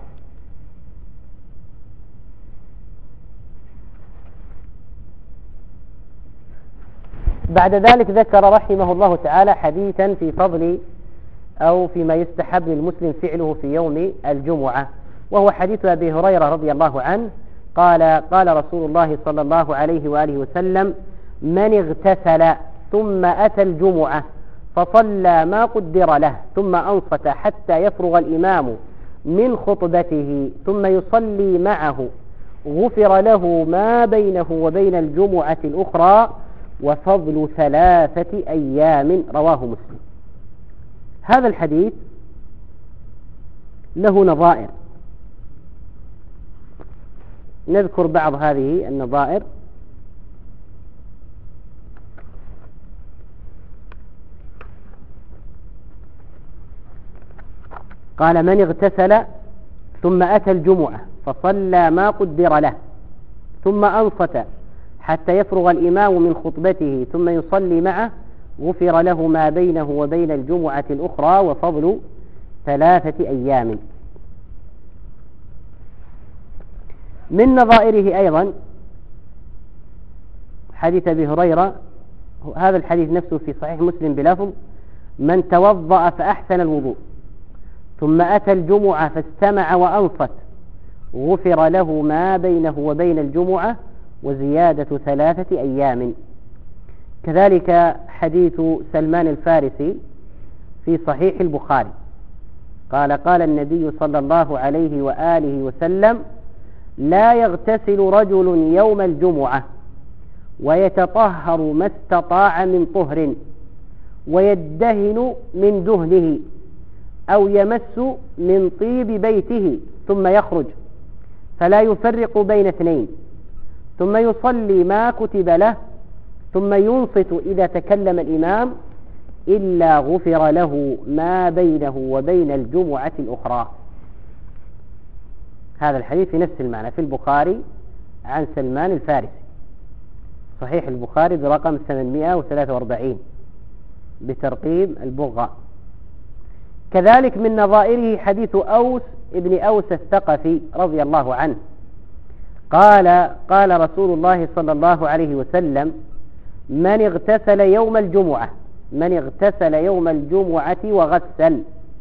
بعد ذلك ذكر رحمه الله تعالى حديثا في فضل أو فيما يستحب للمسلم فعله في يوم الجمعة، وهو حديث أبي هريرة رضي الله عنه قال: قال رسول الله صلى الله عليه وآله وسلم: من اغتسل ثم أتى الجمعة فصلى ما قدر له ثم أنصت حتى يفرغ الإمام من خطبته ثم يصلي معه غفر له ما بينه وبين الجمعة الأخرى وفضل ثلاثة أيام. رواه مسلم. هذا الحديث له نظائر، نذكر بعض هذه النظائر. قال: من اغتسل ثم أتى الجمعة فصلى ما قدر له ثم أنصت حتى يفرغ الإمام من خطبته ثم يصلي معه غفر له ما بينه وبين الجمعة الأخرى وفضل ثلاثة أيام. من نظائره أيضا حديث أبي هريرة، هذا الحديث نفسه في صحيح مسلم بلفظ: من توضأ فأحسن الوضوء ثم أتى الجمعة فاستمع وأنصت غفر له ما بينه وبين الجمعة وزيادة ثلاثة أيام. كذلك حديث سلمان الفارسي في صحيح البخاري قال: قال النبي صلى الله عليه وآله وسلم: لا يغتسل رجل يوم الجمعة ويتطهر ما استطاع من طهر ويدهن من دهنه أو يمس من طيب بيته ثم يخرج فلا يفرق بين اثنين ثم يصلي ما كتب له ثم ينصت إذا تكلم الإمام إلا غفر له ما بينه وبين الجمعة الأخرى. هذا الحديث في نفس المعنى في البخاري عن سلمان الفارسي، صحيح البخاري برقم ثمانمائة وثلاثة وأربعين بترقيم البغاء. كذلك من نظائره حديث أوس ابن أوس الثقفي رضي الله عنه قال: قال رسول الله صلى الله عليه وسلم: من اغتسل يوم الجمعة من اغتسل يوم الجمعة وغسل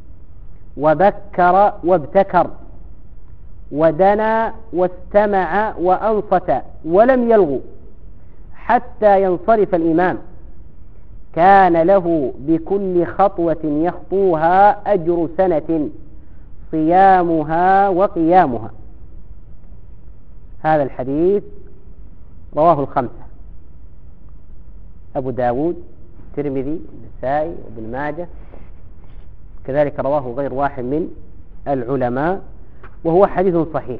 وبكر وابتكر ودنا واستمع وأنصت ولم يلغو حتى ينصرف الإمام كان له بكل خطوة يخطوها أجر سنة صيامها وقيامها. هذا الحديث رواه الخمسة: أبو داود، الترمذي، النسائي، وابن ماجه، كذلك رواه غير واحد من العلماء، وهو حديث صحيح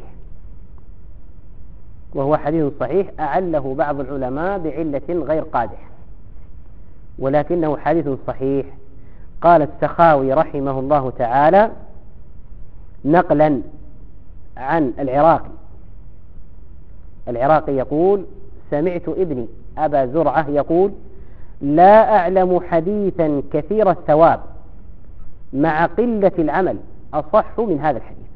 وهو حديث صحيح أعله بعض العلماء بعلة غير قادحة، ولكنه حديث صحيح. قال السخاوي رحمه الله تعالى نقلا عن العراقي العراقي يقول: سمعت ابني أبا زرعة يقول: لا أعلم حديثا كثير الثواب مع قلة العمل أصح من هذا الحديث.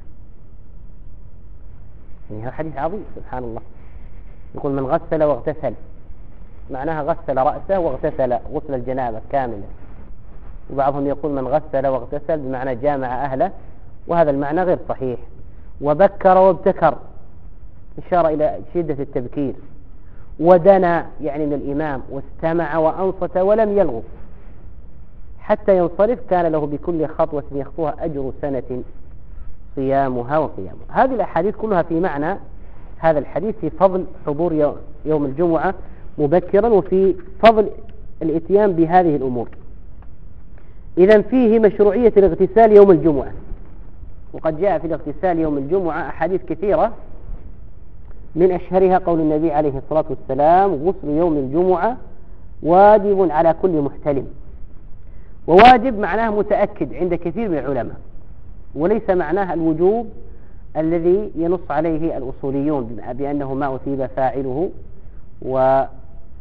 يعني هذا حديث عظيم سبحان الله. يقول: من غسل واغتسل، معناها غسل رأسه واغتسل غسل الجنابة كاملا. وبعضهم يقول من غسل واغتسل بمعنى جامع أهله، وهذا المعنى غير صحيح. وبكر وابتكر، إشارة إلى شدة التبكير. ودنا يعني من الإمام، واستمع وأنصت ولم يلغو حتى ينصرف، كان له بكل خطوة يخطوها أجر سنة صيامها وقيامها. هذه الأحاديث كلها في معنى هذا الحديث، في فضل حضور يوم الجمعة مبكرا، وفي فضل الاتيان بهذه الأمور. إذن فيه مشروعية الاغتسال يوم الجمعة، وقد جاء في الاغتسال يوم الجمعة أحاديث كثيرة، من أشهرها قول النبي عليه الصلاة والسلام: غسل يوم الجمعة واجب على كل محتلم. وواجب معناه متأكد عند كثير من العلماء، وليس معناه الوجوب الذي ينص عليه الأصوليون بأنه ما أثيب فاعله وما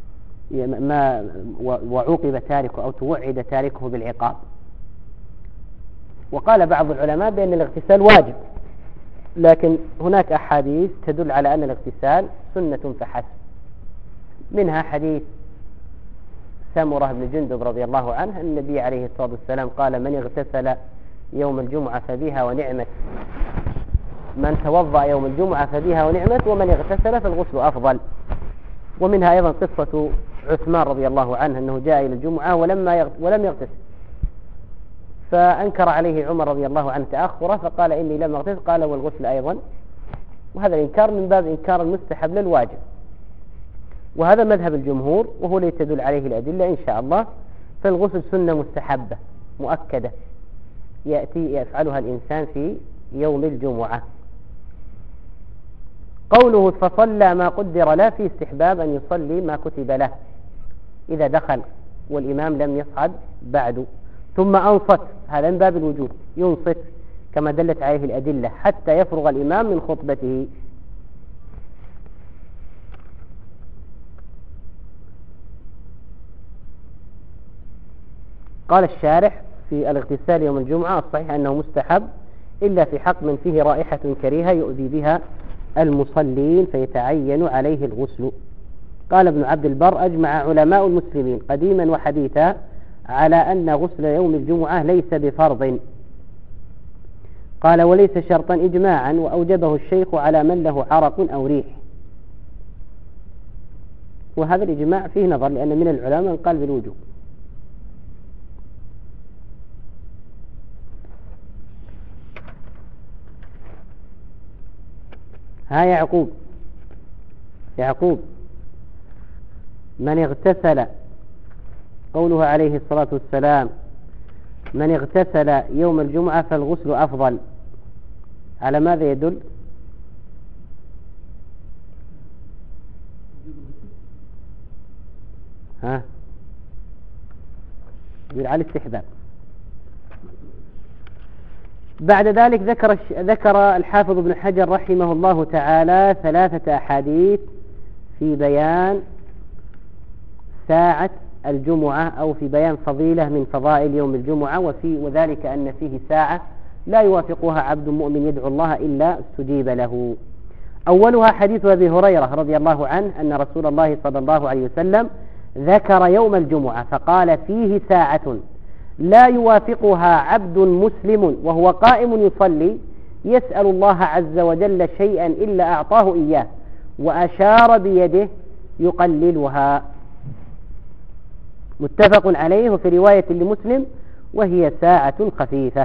وعوقب تاركه أو توعد تاركه بالعقاب. وقال بعض العلماء بأن الاغتسال واجب، لكن هناك أحاديث تدل على أن الاغتسال سنة فحسب. منها حديث سمرة بن جندب رضي الله عنه، النبي عليه الصلاة والسلام قال: من اغتسل يوم الجمعة فبها ونعمت، من توضأ يوم الجمعة فبها ونعمت، ومن اغتسل فالغسل أفضل. ومنها أيضا قصة عثمان رضي الله عنه أنه جاء إلى الجمعة ولما ولم يغتسل، فأنكر عليه عمر رضي الله عنه تأخره، فقال: إني لم أغتسل. قال: والغسل أيضا. وهذا الإنكار من باب إنكار المستحب للواجب، وهذا مذهب الجمهور، وهو الذي تدل عليه الأدلة إن شاء الله. فالغسل سنة مستحبة مؤكدة يأتي يفعلها الإنسان في يوم الجمعة. قوله: فصلى ما قدر له، في استحباب أن يصلي ما كتب له إذا دخل والإمام لم يصعد بعد، ثم أنصت، هذا من باب الوجوب، ينصت كما دلت عليه الأدلة حتى يفرغ الإمام من خطبته. قال الشارح في الاغتسال يوم الجمعة: الصحيح أنه مستحب إلا في حق من فيه رائحة كريهة يؤذي بها المصلين فيتعين عليه الغسل. قال ابن عبد البر: أجمع علماء المسلمين قديما وحديثا على أن غسل يوم الجمعة ليس بفرض. قال: وليس شرطا إجماعا، وأوجبه الشيخ على من له عرق أو ريح. وهذا الإجماع فيه نظر، لأن من العلماء من قال بالوجوب. ها يعقوب يعقوب من اغتسل، قوله عليه الصلاة والسلام: من اغتسل يوم الجمعة فالغسل أفضل، على ماذا يدل؟ ها يدل على الاستحباب. بعد ذلك ذكر ذكر الحافظ ابن حجر رحمه الله تعالى ثلاثة أحاديث في بيان ساعة الجمعة، أو في بيان فضيلة من فضائل يوم الجمعة، وفي وذلك أن فيه ساعة لا يوافقها عبد مؤمن يدعو الله إلا استجيب له. أولها حديث أبي هريرة رضي الله عنه أن رسول الله صلى الله عليه وسلم ذكر يوم الجمعة فقال: فيه ساعة لا يوافقها عبد مسلم وهو قائم يصلي يسأل الله عز وجل شيئا إلا أعطاه إياه، وأشار بيده يقللها. متفق عليه. وفي رواية لمسلم: وهي ساعة خفيفة.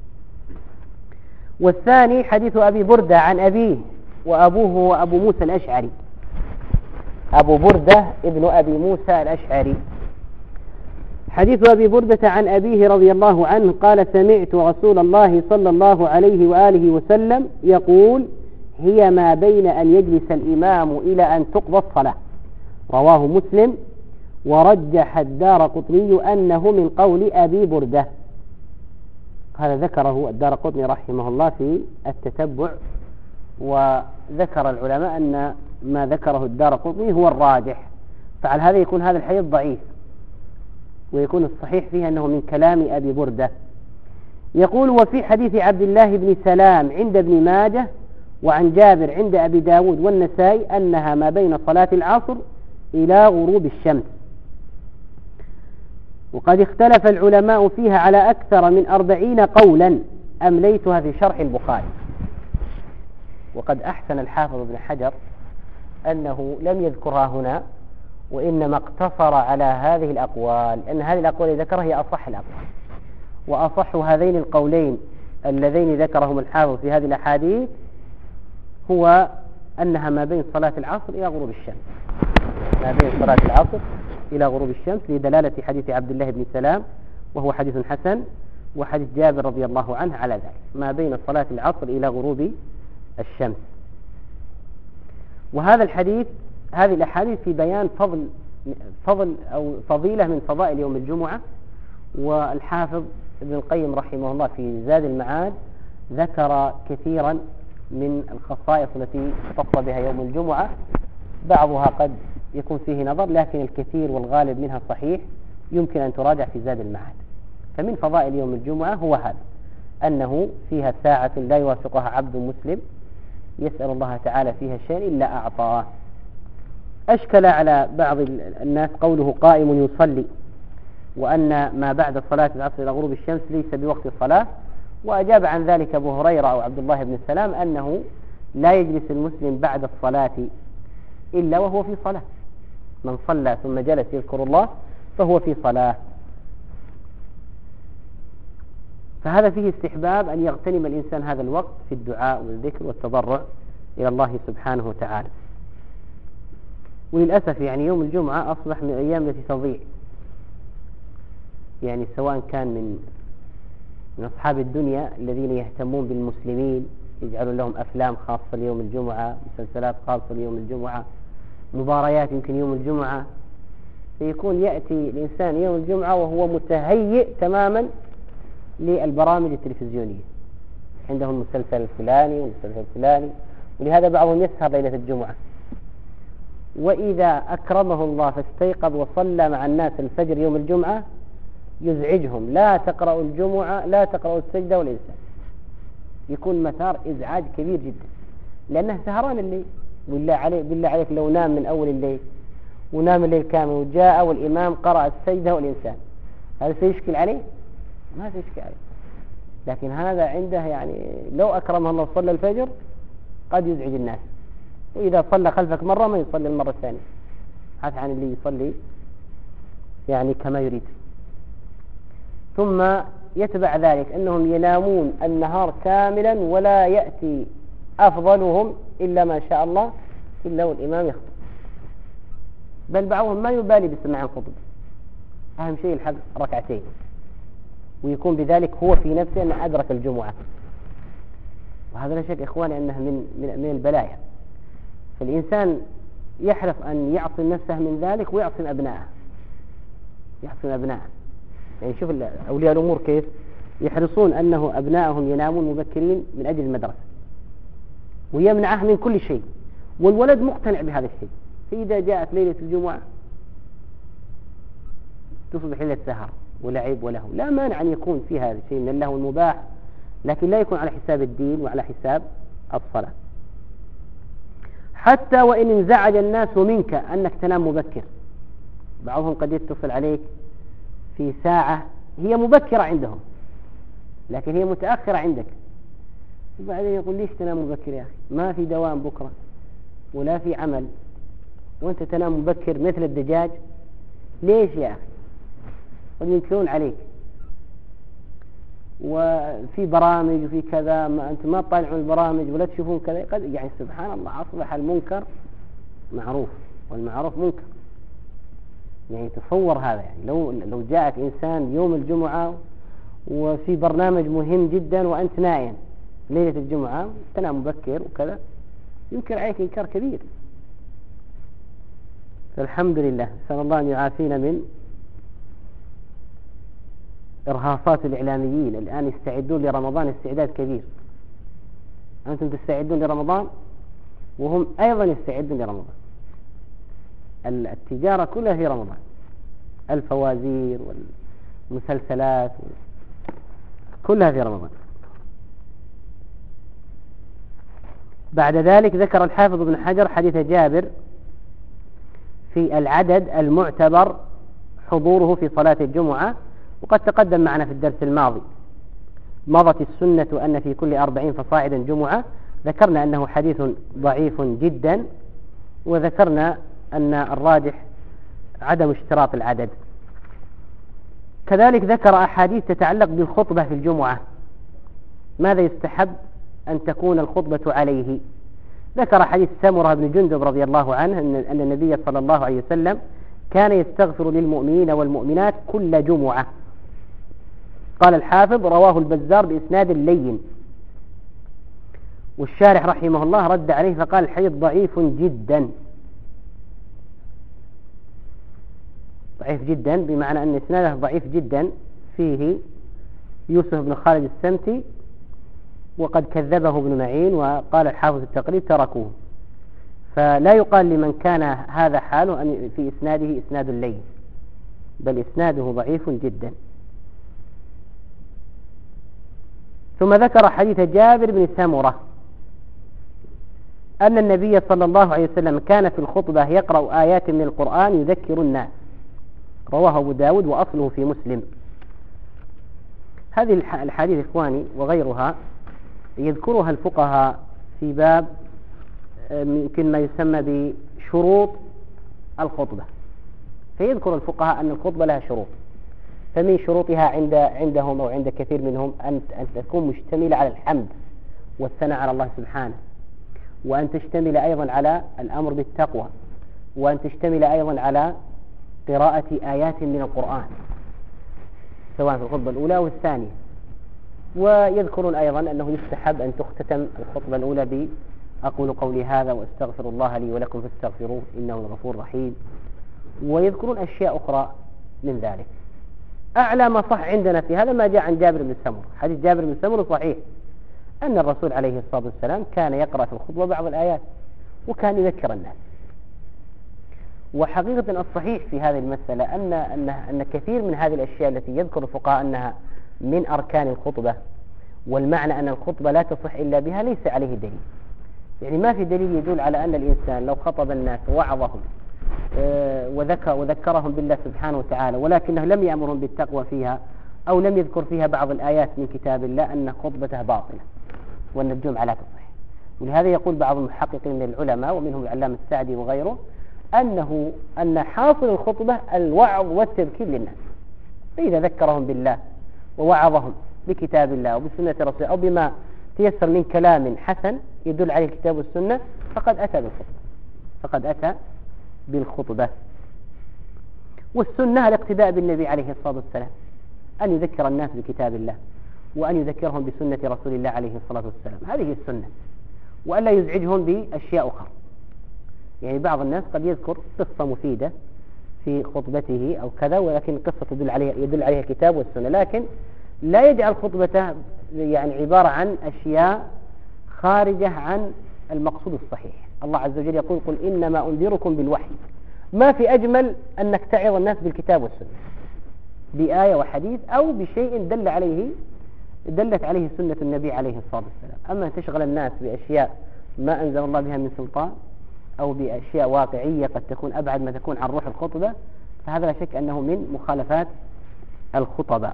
والثاني حديث أبي بردة عن أبيه، وأبوه وأبو موسى الأشعري، أبو بردة ابن أبي موسى الأشعري. حديث أبي بردة عن أبيه رضي الله عنه قال: سمعت رسول الله صلى الله عليه وآله وسلم يقول: هي ما بين أن يجلس الإمام إلى أن تقضى الصلاة. رواه مسلم. ورجح الدارقطني أنه من قول أبي بردة، هذا ذكره الدارقطني رحمه الله في التتبع، وذكر العلماء أن ما ذكره الدارقطني هو الراجح، فعلى هذا يكون هذا الحديث ضعيف، ويكون الصحيح فيه أنه من كلام أبي بردة. يقول: وفي حديث عبد الله بن سلام عند ابن ماجه وعن جابر عند أبي داود والنسائي أنها ما بين صلاة العصر إلى غروب الشمس. وقد اختلف العلماء فيها على أكثر من أربعين قولا أمليتها في شرح البخاري. وقد أحسن الحافظ ابن حجر أنه لم يذكرها هنا، وإنما اقتصر على هذه الأقوال، أن هذه الأقوال التي ذكرها هي أصح الأقوال، وأصح هذين القولين اللذين ذكرهم الحافظ في هذه الأحاديث هو أنها ما بين صلاة العصر إلى غروب الشمس، ما بين صلاة العصر إلى غروب الشمس، لدلالة حديث عبد الله بن سلام وهو حديث حسن، وحديث جابر رضي الله عنه على ذلك، ما بين صلاة العصر إلى غروب الشمس. وهذا الحديث، هذه الأحاديث في بيان فضل فضل أو فضيلة من فضائل يوم الجمعة. والحافظ ابن القيم رحمه الله في زاد المعاد ذكر كثيرا من الخصائص التي اختص بها يوم الجمعة، بعضها قد يكون فيه نظر، لكن الكثير والغالب منها صحيح، يمكن أن تراجع في زاد المعاد. فمن فضائل يوم الجمعة هو هذا، أنه فيها ساعة لا يوافقها عبد مسلم يسأل الله تعالى فيها شيء إلا أعطاه. أشكل على بعض الناس قوله قائم يصلي، وأن ما بعد صلاة العصر إلى غروب الشمس ليس بوقت الصلاة، وأجاب عن ذلك أبو هريرة أو عبد الله بن السلام أنه لا يجلس المسلم بعد الصلاة إلا وهو في صلاة، من صلى ثم جلس يذكر الله فهو في صلاة. فهذا فيه استحباب أن يغتنم الإنسان هذا الوقت في الدعاء والذكر والتضرع إلى الله سبحانه وتعالى. وللأسف يعني يوم الجمعة أصبح من الأيام التي تضيع، يعني سواء كان من من أصحاب الدنيا الذين يهتمون بالمسلمين، يجعلون لهم أفلام خاصة ليوم الجمعة، مسلسلات خاصة ليوم الجمعة، مباريات يمكن يوم الجمعة، فيكون يأتي الإنسان يوم الجمعة وهو متهيئ تماما للبرامج التلفزيونية، عندهم المسلسل الفلاني والمسلسل الفلاني، ولهذا بعضهم يسهر ليلة الجمعة، وإذا أكرمه الله فاستيقظ وصلى مع الناس الفجر يوم الجمعة يزعجهم: لا تقرأوا الجمعة، لا تقرأوا السجدة والإنسان، يكون مثار إزعاج كبير جدا، لأنه سهران الليل. بالله عليك بالله عليك لو نام من أول الليل ونام الليل كامل وجاء والإمام قرأ السجدة والإنسان، هذا سيشكل عليه؟ ما سيشكل عليه. لكن هذا عنده يعني لو أكرمه الله وصلى الفجر قد يزعج الناس، وإذا صلى خلفك مرة ما يصلي المرة الثانية، حتى عن اللي يصلي يعني كما يريد. ثم يتبع ذلك أنهم ينامون النهار كاملا ولا يأتي أفضلهم إلا ما شاء الله إلا والإمام يخطب، بل بعضهم ما يبالي بسماع الخطب، أهم شيء الحق ركعتين، ويكون بذلك هو في نفسه أنه أدرك الجمعة. وهذا لا شك إخواني أنه من, من, من البلايا. فالإنسان يحرص أن يعصم نفسه من ذلك ويعصم أبنائه، يعصم أبنائه. يعني شوف أولياء الأمور كيف يحرصون أنه أبنائهم ينامون مبكرين من أجل المدرسة، ويمنعه من كل شيء، والولد مقتنع بهذا الشيء. فإذا جاءت ليلة الجمعة تصبح ليلة سهر ولعب وله، لا مانع أن يكون في هذا الشيء من اللهو المباح، لكن لا يكون على حساب الدين وعلى حساب الصلاة. حتى وإن انزعج الناس منك أنك تنام مبكر، بعضهم قد يتصل عليك في ساعة هي مبكرة عندهم لكن هي متأخرة عندك، وبعدين يقول ليش تنام مبكر يا أخي؟ ما في دوام بكرة ولا في عمل وأنت تنام مبكر مثل الدجاج، ليش يا أخي؟ قد ينكرون عليك، وفي برامج وفي كذا، ما أنت ما تطالعون البرامج ولا تشوفون كذا. قد يعني سبحان الله أصبح المنكر معروف والمعروف منكر. يعني تصور هذا، يعني لو لو جاءك إنسان يوم الجمعة وفي برنامج مهم جدا وأنت نائم ليلة الجمعة تنام مبكر وكذا، ينكر عليك إنكار كبير. فالحمد لله، نسأل الله أن يعافينا من إرهاصات الإعلاميين الآن يستعدون لرمضان استعداد كبير. أنتم تستعدون لرمضان وهم أيضا يستعدون لرمضان. التجارة كلها في رمضان، الفوازير والمسلسلات كلها في رمضان. بعد ذلك ذكر الحافظ ابن حجر حديث جابر في العدد المعتبر حضوره في صلاة الجمعة، وقد تقدم معنا في الدرس الماضي. مضت السنة أن في كل أربعين فصاعدا جمعة، ذكرنا أنه حديث ضعيف جدا، وذكرنا أن الراجح عدم اشتراط العدد. كذلك ذكر أحاديث تتعلق بالخطبة في الجمعة، ماذا يستحب أن تكون الخطبة عليه. ذكر حديث سمرة بن جندب رضي الله عنه أن النبي صلى الله عليه وسلم كان يستغفر للمؤمنين والمؤمنات كل جمعة. قال الحافظ رواه البزار بإسناد لين، والشارح رحمه الله رد عليه فقال الحديث ضعيف جدا، ضعيف جدا بمعنى أن إسناده ضعيف جدا، فيه يوسف بن خالد السمتي وقد كذبه ابن معين، وقال الحافظ التقريب تركوه، فلا يقال لمن كان هذا حاله أن في إسناده إسناد لين، بل إسناده ضعيف جدا. ثم ذكر حديث جابر بن سمرة أن النبي صلى الله عليه وسلم كان في الخطبة يقرأ آيات من القرآن يذكر الناس، رواه أبو داود وأصله في مسلم. هذه الحديث إخواني وغيرها يذكرها الفقهاء في باب يمكن ما يسمى بشروط الخطبة، فيذكر الفقهاء أن الخطبة لها شروط، فمن شروطها عند عندهم أو عند كثير منهم أن أن تكون مشتملة على الحمد والثناء على الله سبحانه، وأن تشتمل أيضا على الأمر بالتقوى، وأن تشتمل أيضا على قراءة آيات من القرآن سواء في الخطبة الأولى أو الثانية. ويذكرون أيضا أنه يستحب أن تختتم الخطبة الأولى ب أقول قولي هذا وأستغفر الله لي ولكم فاستغفروه إنه الغفور الرحيم، ويذكرون أشياء أخرى من ذلك. أعلى ما صح عندنا في هذا ما جاء عن جابر بن سمرة، حديث جابر بن سمرة صحيح أن الرسول عليه الصلاة والسلام كان يقرأ في الخطبة بعض الآيات وكان يذكر الناس. وحقيقة الصحيح في هذه المسألة أن أن أن كثير من هذه الأشياء التي يذكر الفقهاء أنها من أركان الخطبة، والمعنى أن الخطبة لا تصح إلا بها، ليس عليه دليل. يعني ما في دليل يدل على أن الإنسان لو خطب الناس ووعظهم وذكر وذكرهم بالله سبحانه وتعالى ولكنه لم يأمرهم بالتقوى فيها أو لم يذكر فيها بعض الآيات من كتاب الله أن خطبته باطلة وأن الجمعة لا تصح. ولهذا يقول بعض المحققين من العلماء ومنهم العلامة السعدي وغيره أنه أن حاصل الخطبة الوعظ والتذكير للناس، فإذا ذكرهم بالله ووعظهم بكتاب الله وبسنة رسوله أو بما تيسر من كلام حسن يدل عليه الكتاب والسنة فقد أتى بالخطبة فقد أتى بالخطبة. والسنة الاقتداء بالنبي عليه الصلاة والسلام، أن يذكر الناس بكتاب الله وأن يذكرهم بسنة رسول الله عليه الصلاة والسلام، هذه السنة، وألا يزعجهم بأشياء أخرى. يعني بعض الناس قد يذكر قصة مفيدة في خطبته أو كذا، ولكن القصة تدل عليها يدل عليها الكتاب والسنة، لكن لا يجعل خطبته يعني عبارة عن أشياء خارجة عن المقصود الصحيح. الله عز وجل يقول قل إنما أنذركم بالوحي، ما في أجمل أنك تعظ الناس بالكتاب والسنة بآية وحديث أو بشيء دل عليه دلت عليه سنة النبي عليه الصلاة والسلام. أما أن تشغل الناس بأشياء ما أنزل الله بها من سلطان أو بأشياء واقعية قد تكون أبعد ما تكون عن روح الخطبة، فهذا لا شك أنه من مخالفات الخطباء.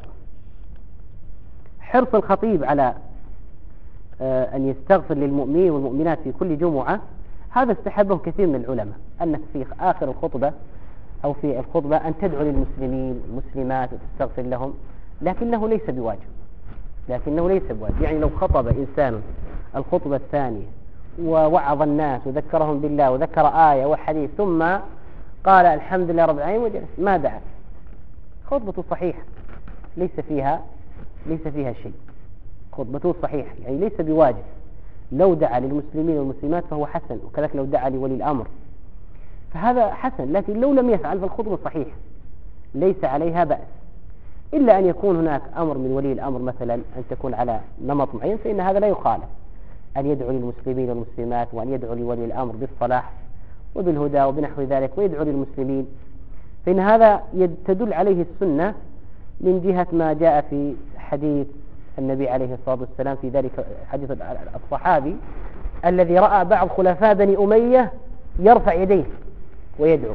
حرص الخطيب على أن يستغفر للمؤمنين والمؤمنات في كل جمعة، هذا استحبه كثير من العلماء، أنك في آخر الخطبة أو في الخطبة أن تدعو للمسلمين والمسلمات وتستغفر لهم، لكنه ليس بواجب لكنه ليس بواجب يعني لو خطب إنسان الخطبة الثانية ووعظ الناس وذكرهم بالله وذكر آية وحديث ثم قال الحمد لله رب العالمين وجلس ما دعا، خطبته صحيحة ليس فيها ليس فيها شيء، خطبته صحيحة يعني ليس بواجب. لو دعا للمسلمين والمسلمات فهو حسن، وكذلك لو دعا لولي الأمر فهذا حسن، لكن لو لم يفعل فالخطبة صحيحة ليس عليها بأس. إلا أن يكون هناك أمر من ولي الأمر مثلا أن تكون على نمط معين، فإن هذا لا يخالف أن يدعو للمسلمين والمسلمات، وأن يدعو لولي الأمر بالصلاح وبالهدى وبنحو ذلك، ويدعو للمسلمين، فإن هذا تدل عليه السنة من جهة ما جاء في حديث النبي عليه الصلاة والسلام في ذلك حديث الصحابي الذي رأى بعض خلفاء بني أمية يرفع يديه ويدعو،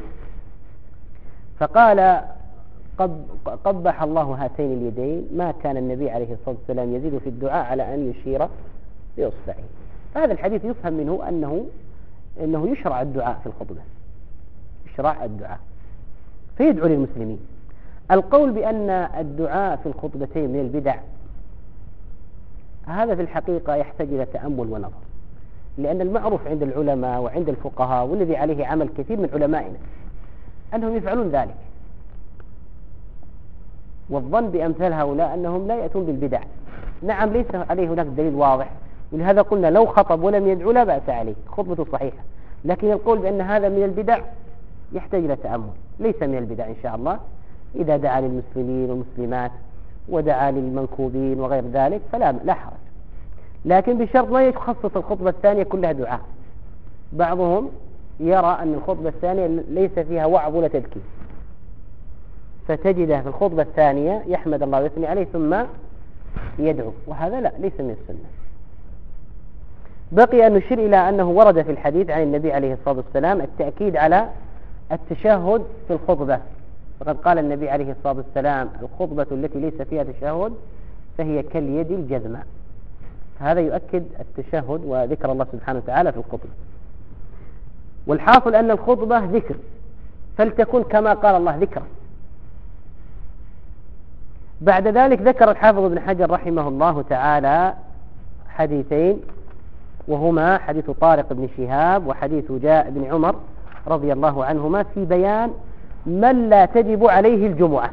فقال قبح الله هاتين اليدين، ما كان النبي عليه الصلاة والسلام يزيد في الدعاء على أن يشير بإصبعه. فهذا الحديث يفهم منه أنه أنه يشرع الدعاء في الخطبة، يشرع الدعاء فيدعو للمسلمين. القول بأن الدعاء في الخطبتين من البدع هذا في الحقيقة يحتاج إلى تأمل ونظر، لأن المعروف عند العلماء وعند الفقهاء والذي عليه عمل كثير من علمائنا أنهم يفعلون ذلك، والظن بأمثال هؤلاء أنهم لا يأتون بالبدع. نعم ليس عليه هناك دليل واضح، ولهذا قلنا لو خطب ولم يدعو لا بأس عليه، خطبته صحيحة، لكن القول بأن هذا من البدع يحتاج إلى تأمل. ليس من البدع إن شاء الله إذا دعا للمسلمين والمسلمات ودعا للمنكوبين وغير ذلك فلا لا حرج، لكن بشرط ما يخصص الخطبة الثانية كلها دعاء. بعضهم يرى أن الخطبة الثانية ليس فيها وعظ ولا تذكير، فتجده في الخطبة الثانية يحمد الله ويثني عليه ثم يدعو، وهذا لا ليس من السنة. بقي أن نشير إلى أنه ورد في الحديث عن النبي عليه الصلاة والسلام التأكيد على التشهد في الخطبة، فقد قال النبي عليه الصلاة والسلام الخطبة التي ليس فيها تشهد فهي كاليد الجذماء. هذا يؤكد التشهد وذكر الله سبحانه وتعالى في الخطبة. والحاصل أن الخطبة ذكر، فلتكن كما قال الله ذكرا. بعد ذلك ذكر الحافظ ابن حجر رحمه الله تعالى حديثين، وهما حديث طارق بن شهاب وحديث جاء بن عمر رضي الله عنهما في بيان من لا تجب عليه الجمعة.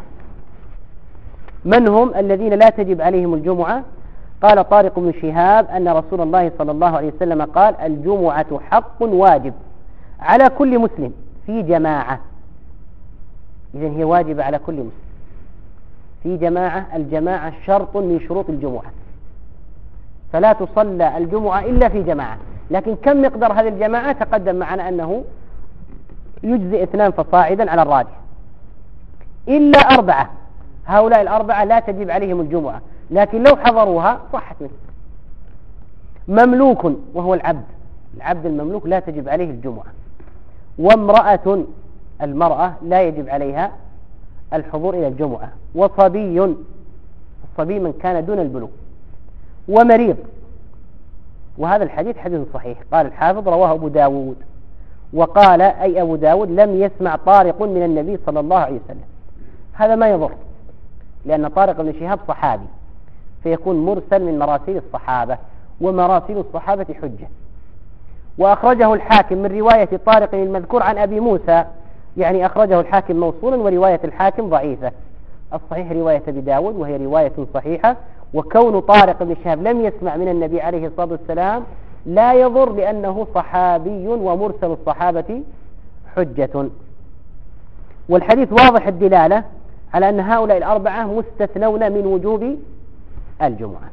من هم الذين لا تجب عليهم الجمعة؟ قال طارق بن شهاب أن رسول الله صلى الله عليه وسلم قال الجمعة حق واجب على كل مسلم في جماعة. إذن هي واجبة على كل مسلم في جماعة. الجماعة شرط من شروط الجمعة، فلا تصلى الجمعة إلا في جماعة. لكن كم مقدار هذه الجماعة؟ تقدم معنا أنه يجزي اثنان فصاعدا على الراجح، إلا أربعة. هؤلاء الأربعة لا تجب عليهم الجمعة، لكن لو حضروها صحت منه. مملوك وهو العبد، العبد المملوك لا تجب عليه الجمعة. وامرأة، المرأة لا يجب عليها الحضور إلى الجمعة. وصبي، الصبي من كان دون البلوغ. ومريض. وهذا الحديث حديث صحيح. قال الحافظ رواه أبو داود، وقال أي أبو داود لم يسمع طارق من النبي صلى الله عليه وسلم. هذا ما يضر، لأن طارق بن شهاب صحابي، فيكون مرسل من مراسيل الصحابة، ومراسيل الصحابة حجة. وأخرجه الحاكم من رواية طارق المذكور عن أبي موسى، يعني أخرجه الحاكم موصولا، ورواية الحاكم ضعيفة. الصحيح رواية أبي داود وهي رواية صحيحة. وكون طارق بن شهاب لم يسمع من النبي عليه الصلاة والسلام لا يضر، لأنه صحابي ومرسل الصحابة حجة. والحديث واضح الدلالة على أن هؤلاء الأربعة مستثنون من وجوب الجمعة.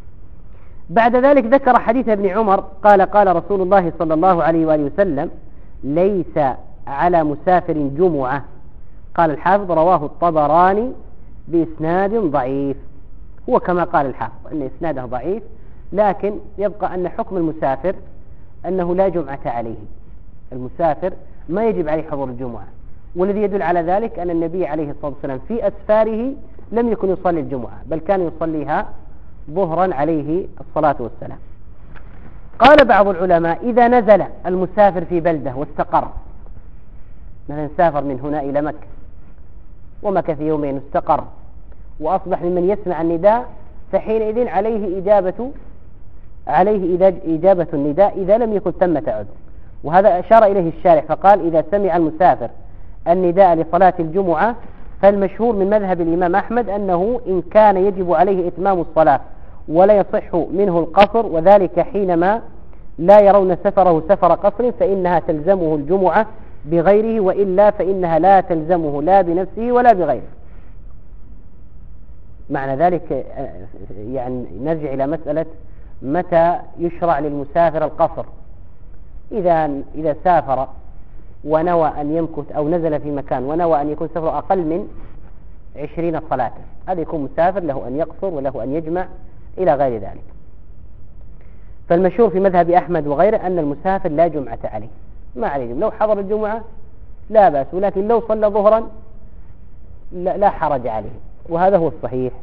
بعد ذلك ذكر حديث ابن عمر قال قال رسول الله صلى الله عليه وآله وسلم ليس على مسافر جمعة. قال الحافظ رواه الطبراني بإسناد ضعيف. هو كما قال الحافظ أن إسناده ضعيف، لكن يبقى أن حكم المسافر أنه لا جمعة عليه. المسافر ما يجب عليه حضور الجمعة، والذي يدل على ذلك أن النبي عليه الصلاة والسلام في أسفاره لم يكن يصلي الجمعة، بل كان يصليها ظهرا عليه الصلاة والسلام. قال بعض العلماء إذا نزل المسافر في بلدة واستقر، مثلا سافر من هنا إلى مكة ومكث يومين استقر وأصبح ممن يسمع النداء، فحينئذ عليه إجابة عليه إجابة النداء إذا لم يكن ثمة عذر. وهذا أشار إليه الشارح فقال إذا سمع المسافر النداء لصلاة الجمعة، فالمشهور من مذهب الإمام أحمد أنه إن كان يجب عليه إتمام الصلاة ولا يصح منه القصر، وذلك حينما لا يرون سفره سفر قصر، فإنها تلزمه الجمعة بغيره، وإلا فإنها لا تلزمه لا بنفسه ولا بغيره. معنى ذلك يعني نرجع إلى مسألة متى يشرع للمسافر القصر. إذا إذا سافر ونوى أن يمكث أو نزل في مكان ونوى أن يكون سفره أقل من عشرين صلاة، هذا يكون مسافر، له أن يقصر وله أن يجمع إلى غير ذلك. فالمشهور في مذهب أحمد وغيره أن المسافر لا جمعة عليه، ما عليه، لو حضر الجمعة لا بأس، ولكن لو صلى ظهرا لا, لا حرج عليه، وهذا هو الصحيح.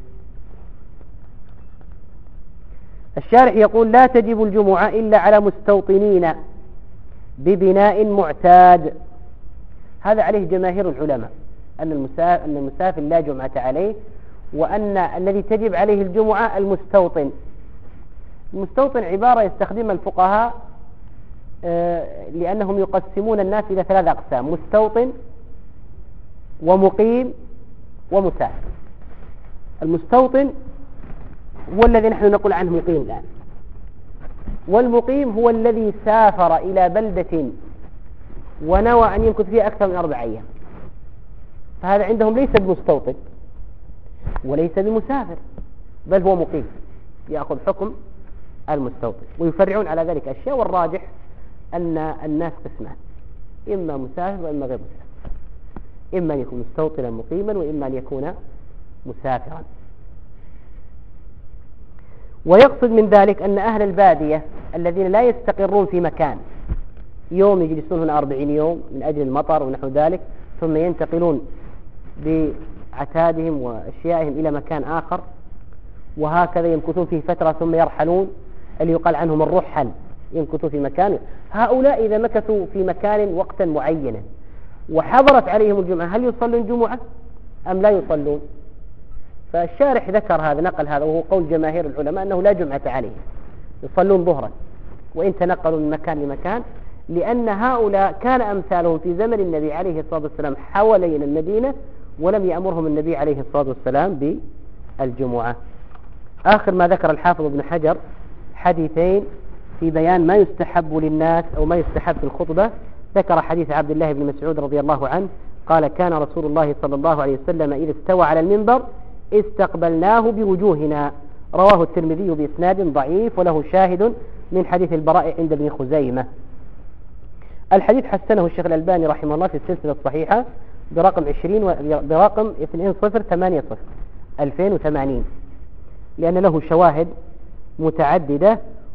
الشارح يقول: لا تجب الجمعة إلا على مستوطنين ببناء معتاد. هذا عليه جماهير العلماء، أن المسافر, أن المسافر لا جمعة عليه، وأن الذي تجب عليه الجمعة المستوطن. المستوطن عبارة يستخدمها الفقهاء لأنهم يقسمون الناس إلى ثلاث أقسام: مستوطن ومقيم ومسافر. المستوطن هو الذي نحن نقول عنه مقيم الآن، والمقيم هو الذي سافر إلى بلدة ونوى أن يمكث فيها أكثر من أربع أيام، فهذا عندهم ليس بمستوطن وليس بمسافر، بل هو مقيم يأخذ حكم المستوطن. ويفرعون على ذلك أشياء، والراجح أن الناس قسمان: إما مسافر وإما غير مسافر، إما أن يكون مستوطنا مقيما وإما أن يكون مسافرا. ويقصد من ذلك أن أهل البادية الذين لا يستقرون في مكان، يوم يجلسون هنا أربعين يوم من أجل المطر ونحو ذلك، ثم ينتقلون بعتادهم وأشيائهم إلى مكان آخر، وهكذا يمكثون فيه فترة ثم يرحلون، اللي يقال عنهم الرحل، يمكثوا في مكان. هؤلاء إذا مكثوا في مكان وقتا معينا وحضرت عليهم الجمعة، هل يصلون جمعة أم لا يصلون؟ فالشارح ذكر هذا، نقل هذا، وهو قول جماهير العلماء أنه لا جمعة عليه، يصلون ظهرا وإن تنقلوا من مكان لمكان، لأن هؤلاء كان أمثالهم في زمن النبي عليه الصلاة والسلام حوالين المدينة، ولم يأمرهم النبي عليه الصلاة والسلام بالجمعة. آخر ما ذكر الحافظ ابن حجر حديثين في بيان ما يستحب للناس أو ما يستحب في الخطبة. ذكر حديث عبد الله بن مسعود رضي الله عنه قال: كان رسول الله صلى الله عليه وسلم إذا استوى على المنبر استقبلناه بوجوهنا. رواه الترمذي بإسناد ضعيف، وله شاهد من حديث البراء عند ابن خزيمة. الحديث حسنه الشيخ الألباني رحمه الله في السلسلة الصحيحة برقم عشرين و... برقم اثنين صفر ثمانية صفر ألفين وثمانين، لأن له شواهد متعددة.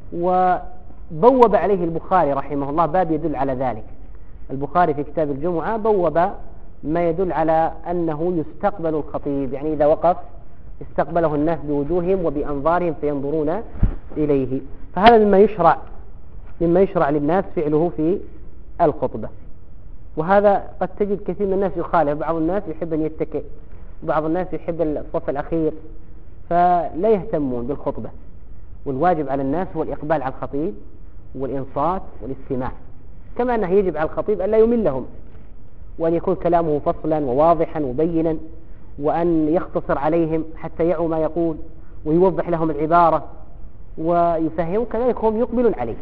وبوب عليه البخاري رحمه الله باب يدل على ذلك. البخاري في كتاب الجمعة بوب ما يدل على أنه يستقبل الخطيب، يعني إذا وقف استقبله الناس بوجوههم وبأنظارهم فينظرون إليه. فهذا مما يشرع مما يشرع للناس فعله في الخطبة. وهذا قد تجد كثير من الناس يخالف، بعض الناس يحب أن يتكئ، وبعض الناس يحب الصف الأخير، فلا يهتمون بالخطبة. والواجب على الناس هو الإقبال على الخطيب والإنصات والاستماع، كما أنه يجب على الخطيب أن لا يملهم، وأن يكون كلامه فصلا وواضحا وبينا، وأن يختصر عليهم حتى يعوا ما يقول، ويوضح لهم العبارة ويفهم، كذلك هم يقبلون عليه.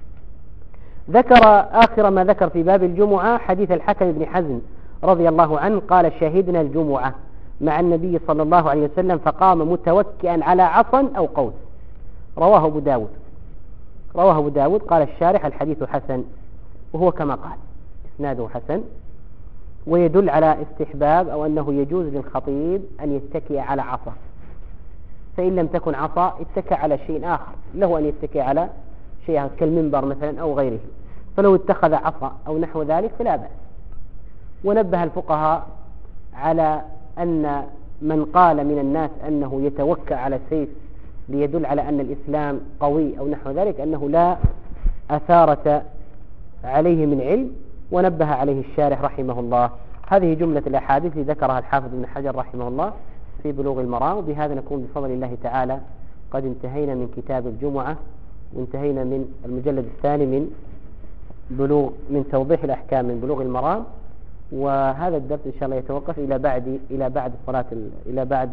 ذكر آخر ما ذكر في باب الجمعة حديث الحكم بن حزم رضي الله عنه قال: شهدنا الجمعة مع النبي صلى الله عليه وسلم فقام متوكئا على عصا أو قوس. رواه أبو داود رواه أبو داود قال الشارح: الحديث حسن، وهو كما قال إسناده حسن، ويدل على استحباب أو أنه يجوز للخطيب أن يتكئ على عصا، فإن لم تكن عصا اتكى على شيء آخر، له أن يتكئ على شيء كالمنبر مثلا أو غيره، فلو اتخذ عصا أو نحو ذلك فلا بأس. ونبه الفقهاء على أن من قال من الناس أنه يتوكأ على السيف ليدل على أن الإسلام قوي أو نحو ذلك أنه لا أثارة عليه من علم، ونبه عليه الشارح رحمه الله. هذه جملة الأحاديث ذكرها الحافظ ابن حجر رحمه الله في بلوغ المرام. وبهذا نكون بفضل الله تعالى قد انتهينا من كتاب الجمعة، وانتهينا من المجلد الثاني من بلوغ من توضيح الأحكام من بلوغ المرام. وهذا الدرس إن شاء الله يتوقف إلى بعد إلى بعد صلاة إلى بعد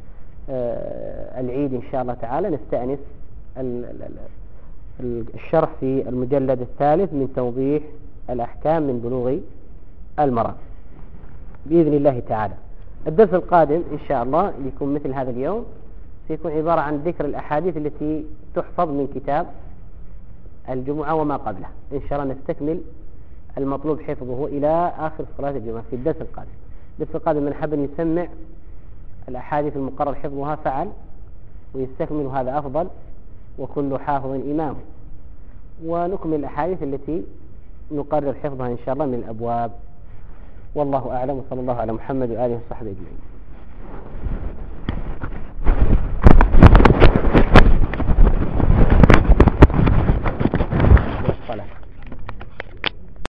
آه العيد إن شاء الله تعالى، نستأنس الشرح في المجلد الثالث من توضيح الأحكام من بلوغ المرام بإذن الله تعالى. الدرس القادم إن شاء الله يكون مثل هذا اليوم، سيكون عبارة عن ذكر الأحاديث التي تحفظ من كتاب الجمعة وما قبله. إن شاء الله نستكمل المطلوب حفظه إلى آخر صلاة الجمعة في الدرس القادم. الدرس القادم من حب أن يسمع الأحاديث المقرر حفظها فعل، ويستكمل هذا أفضل، وكل حافظ إمام. ونكمل الأحاديث التي نقرر حفظها إن شاء الله من الأبواب. والله أعلم، وصلى الله على محمد وآله وصحبه أجمعين.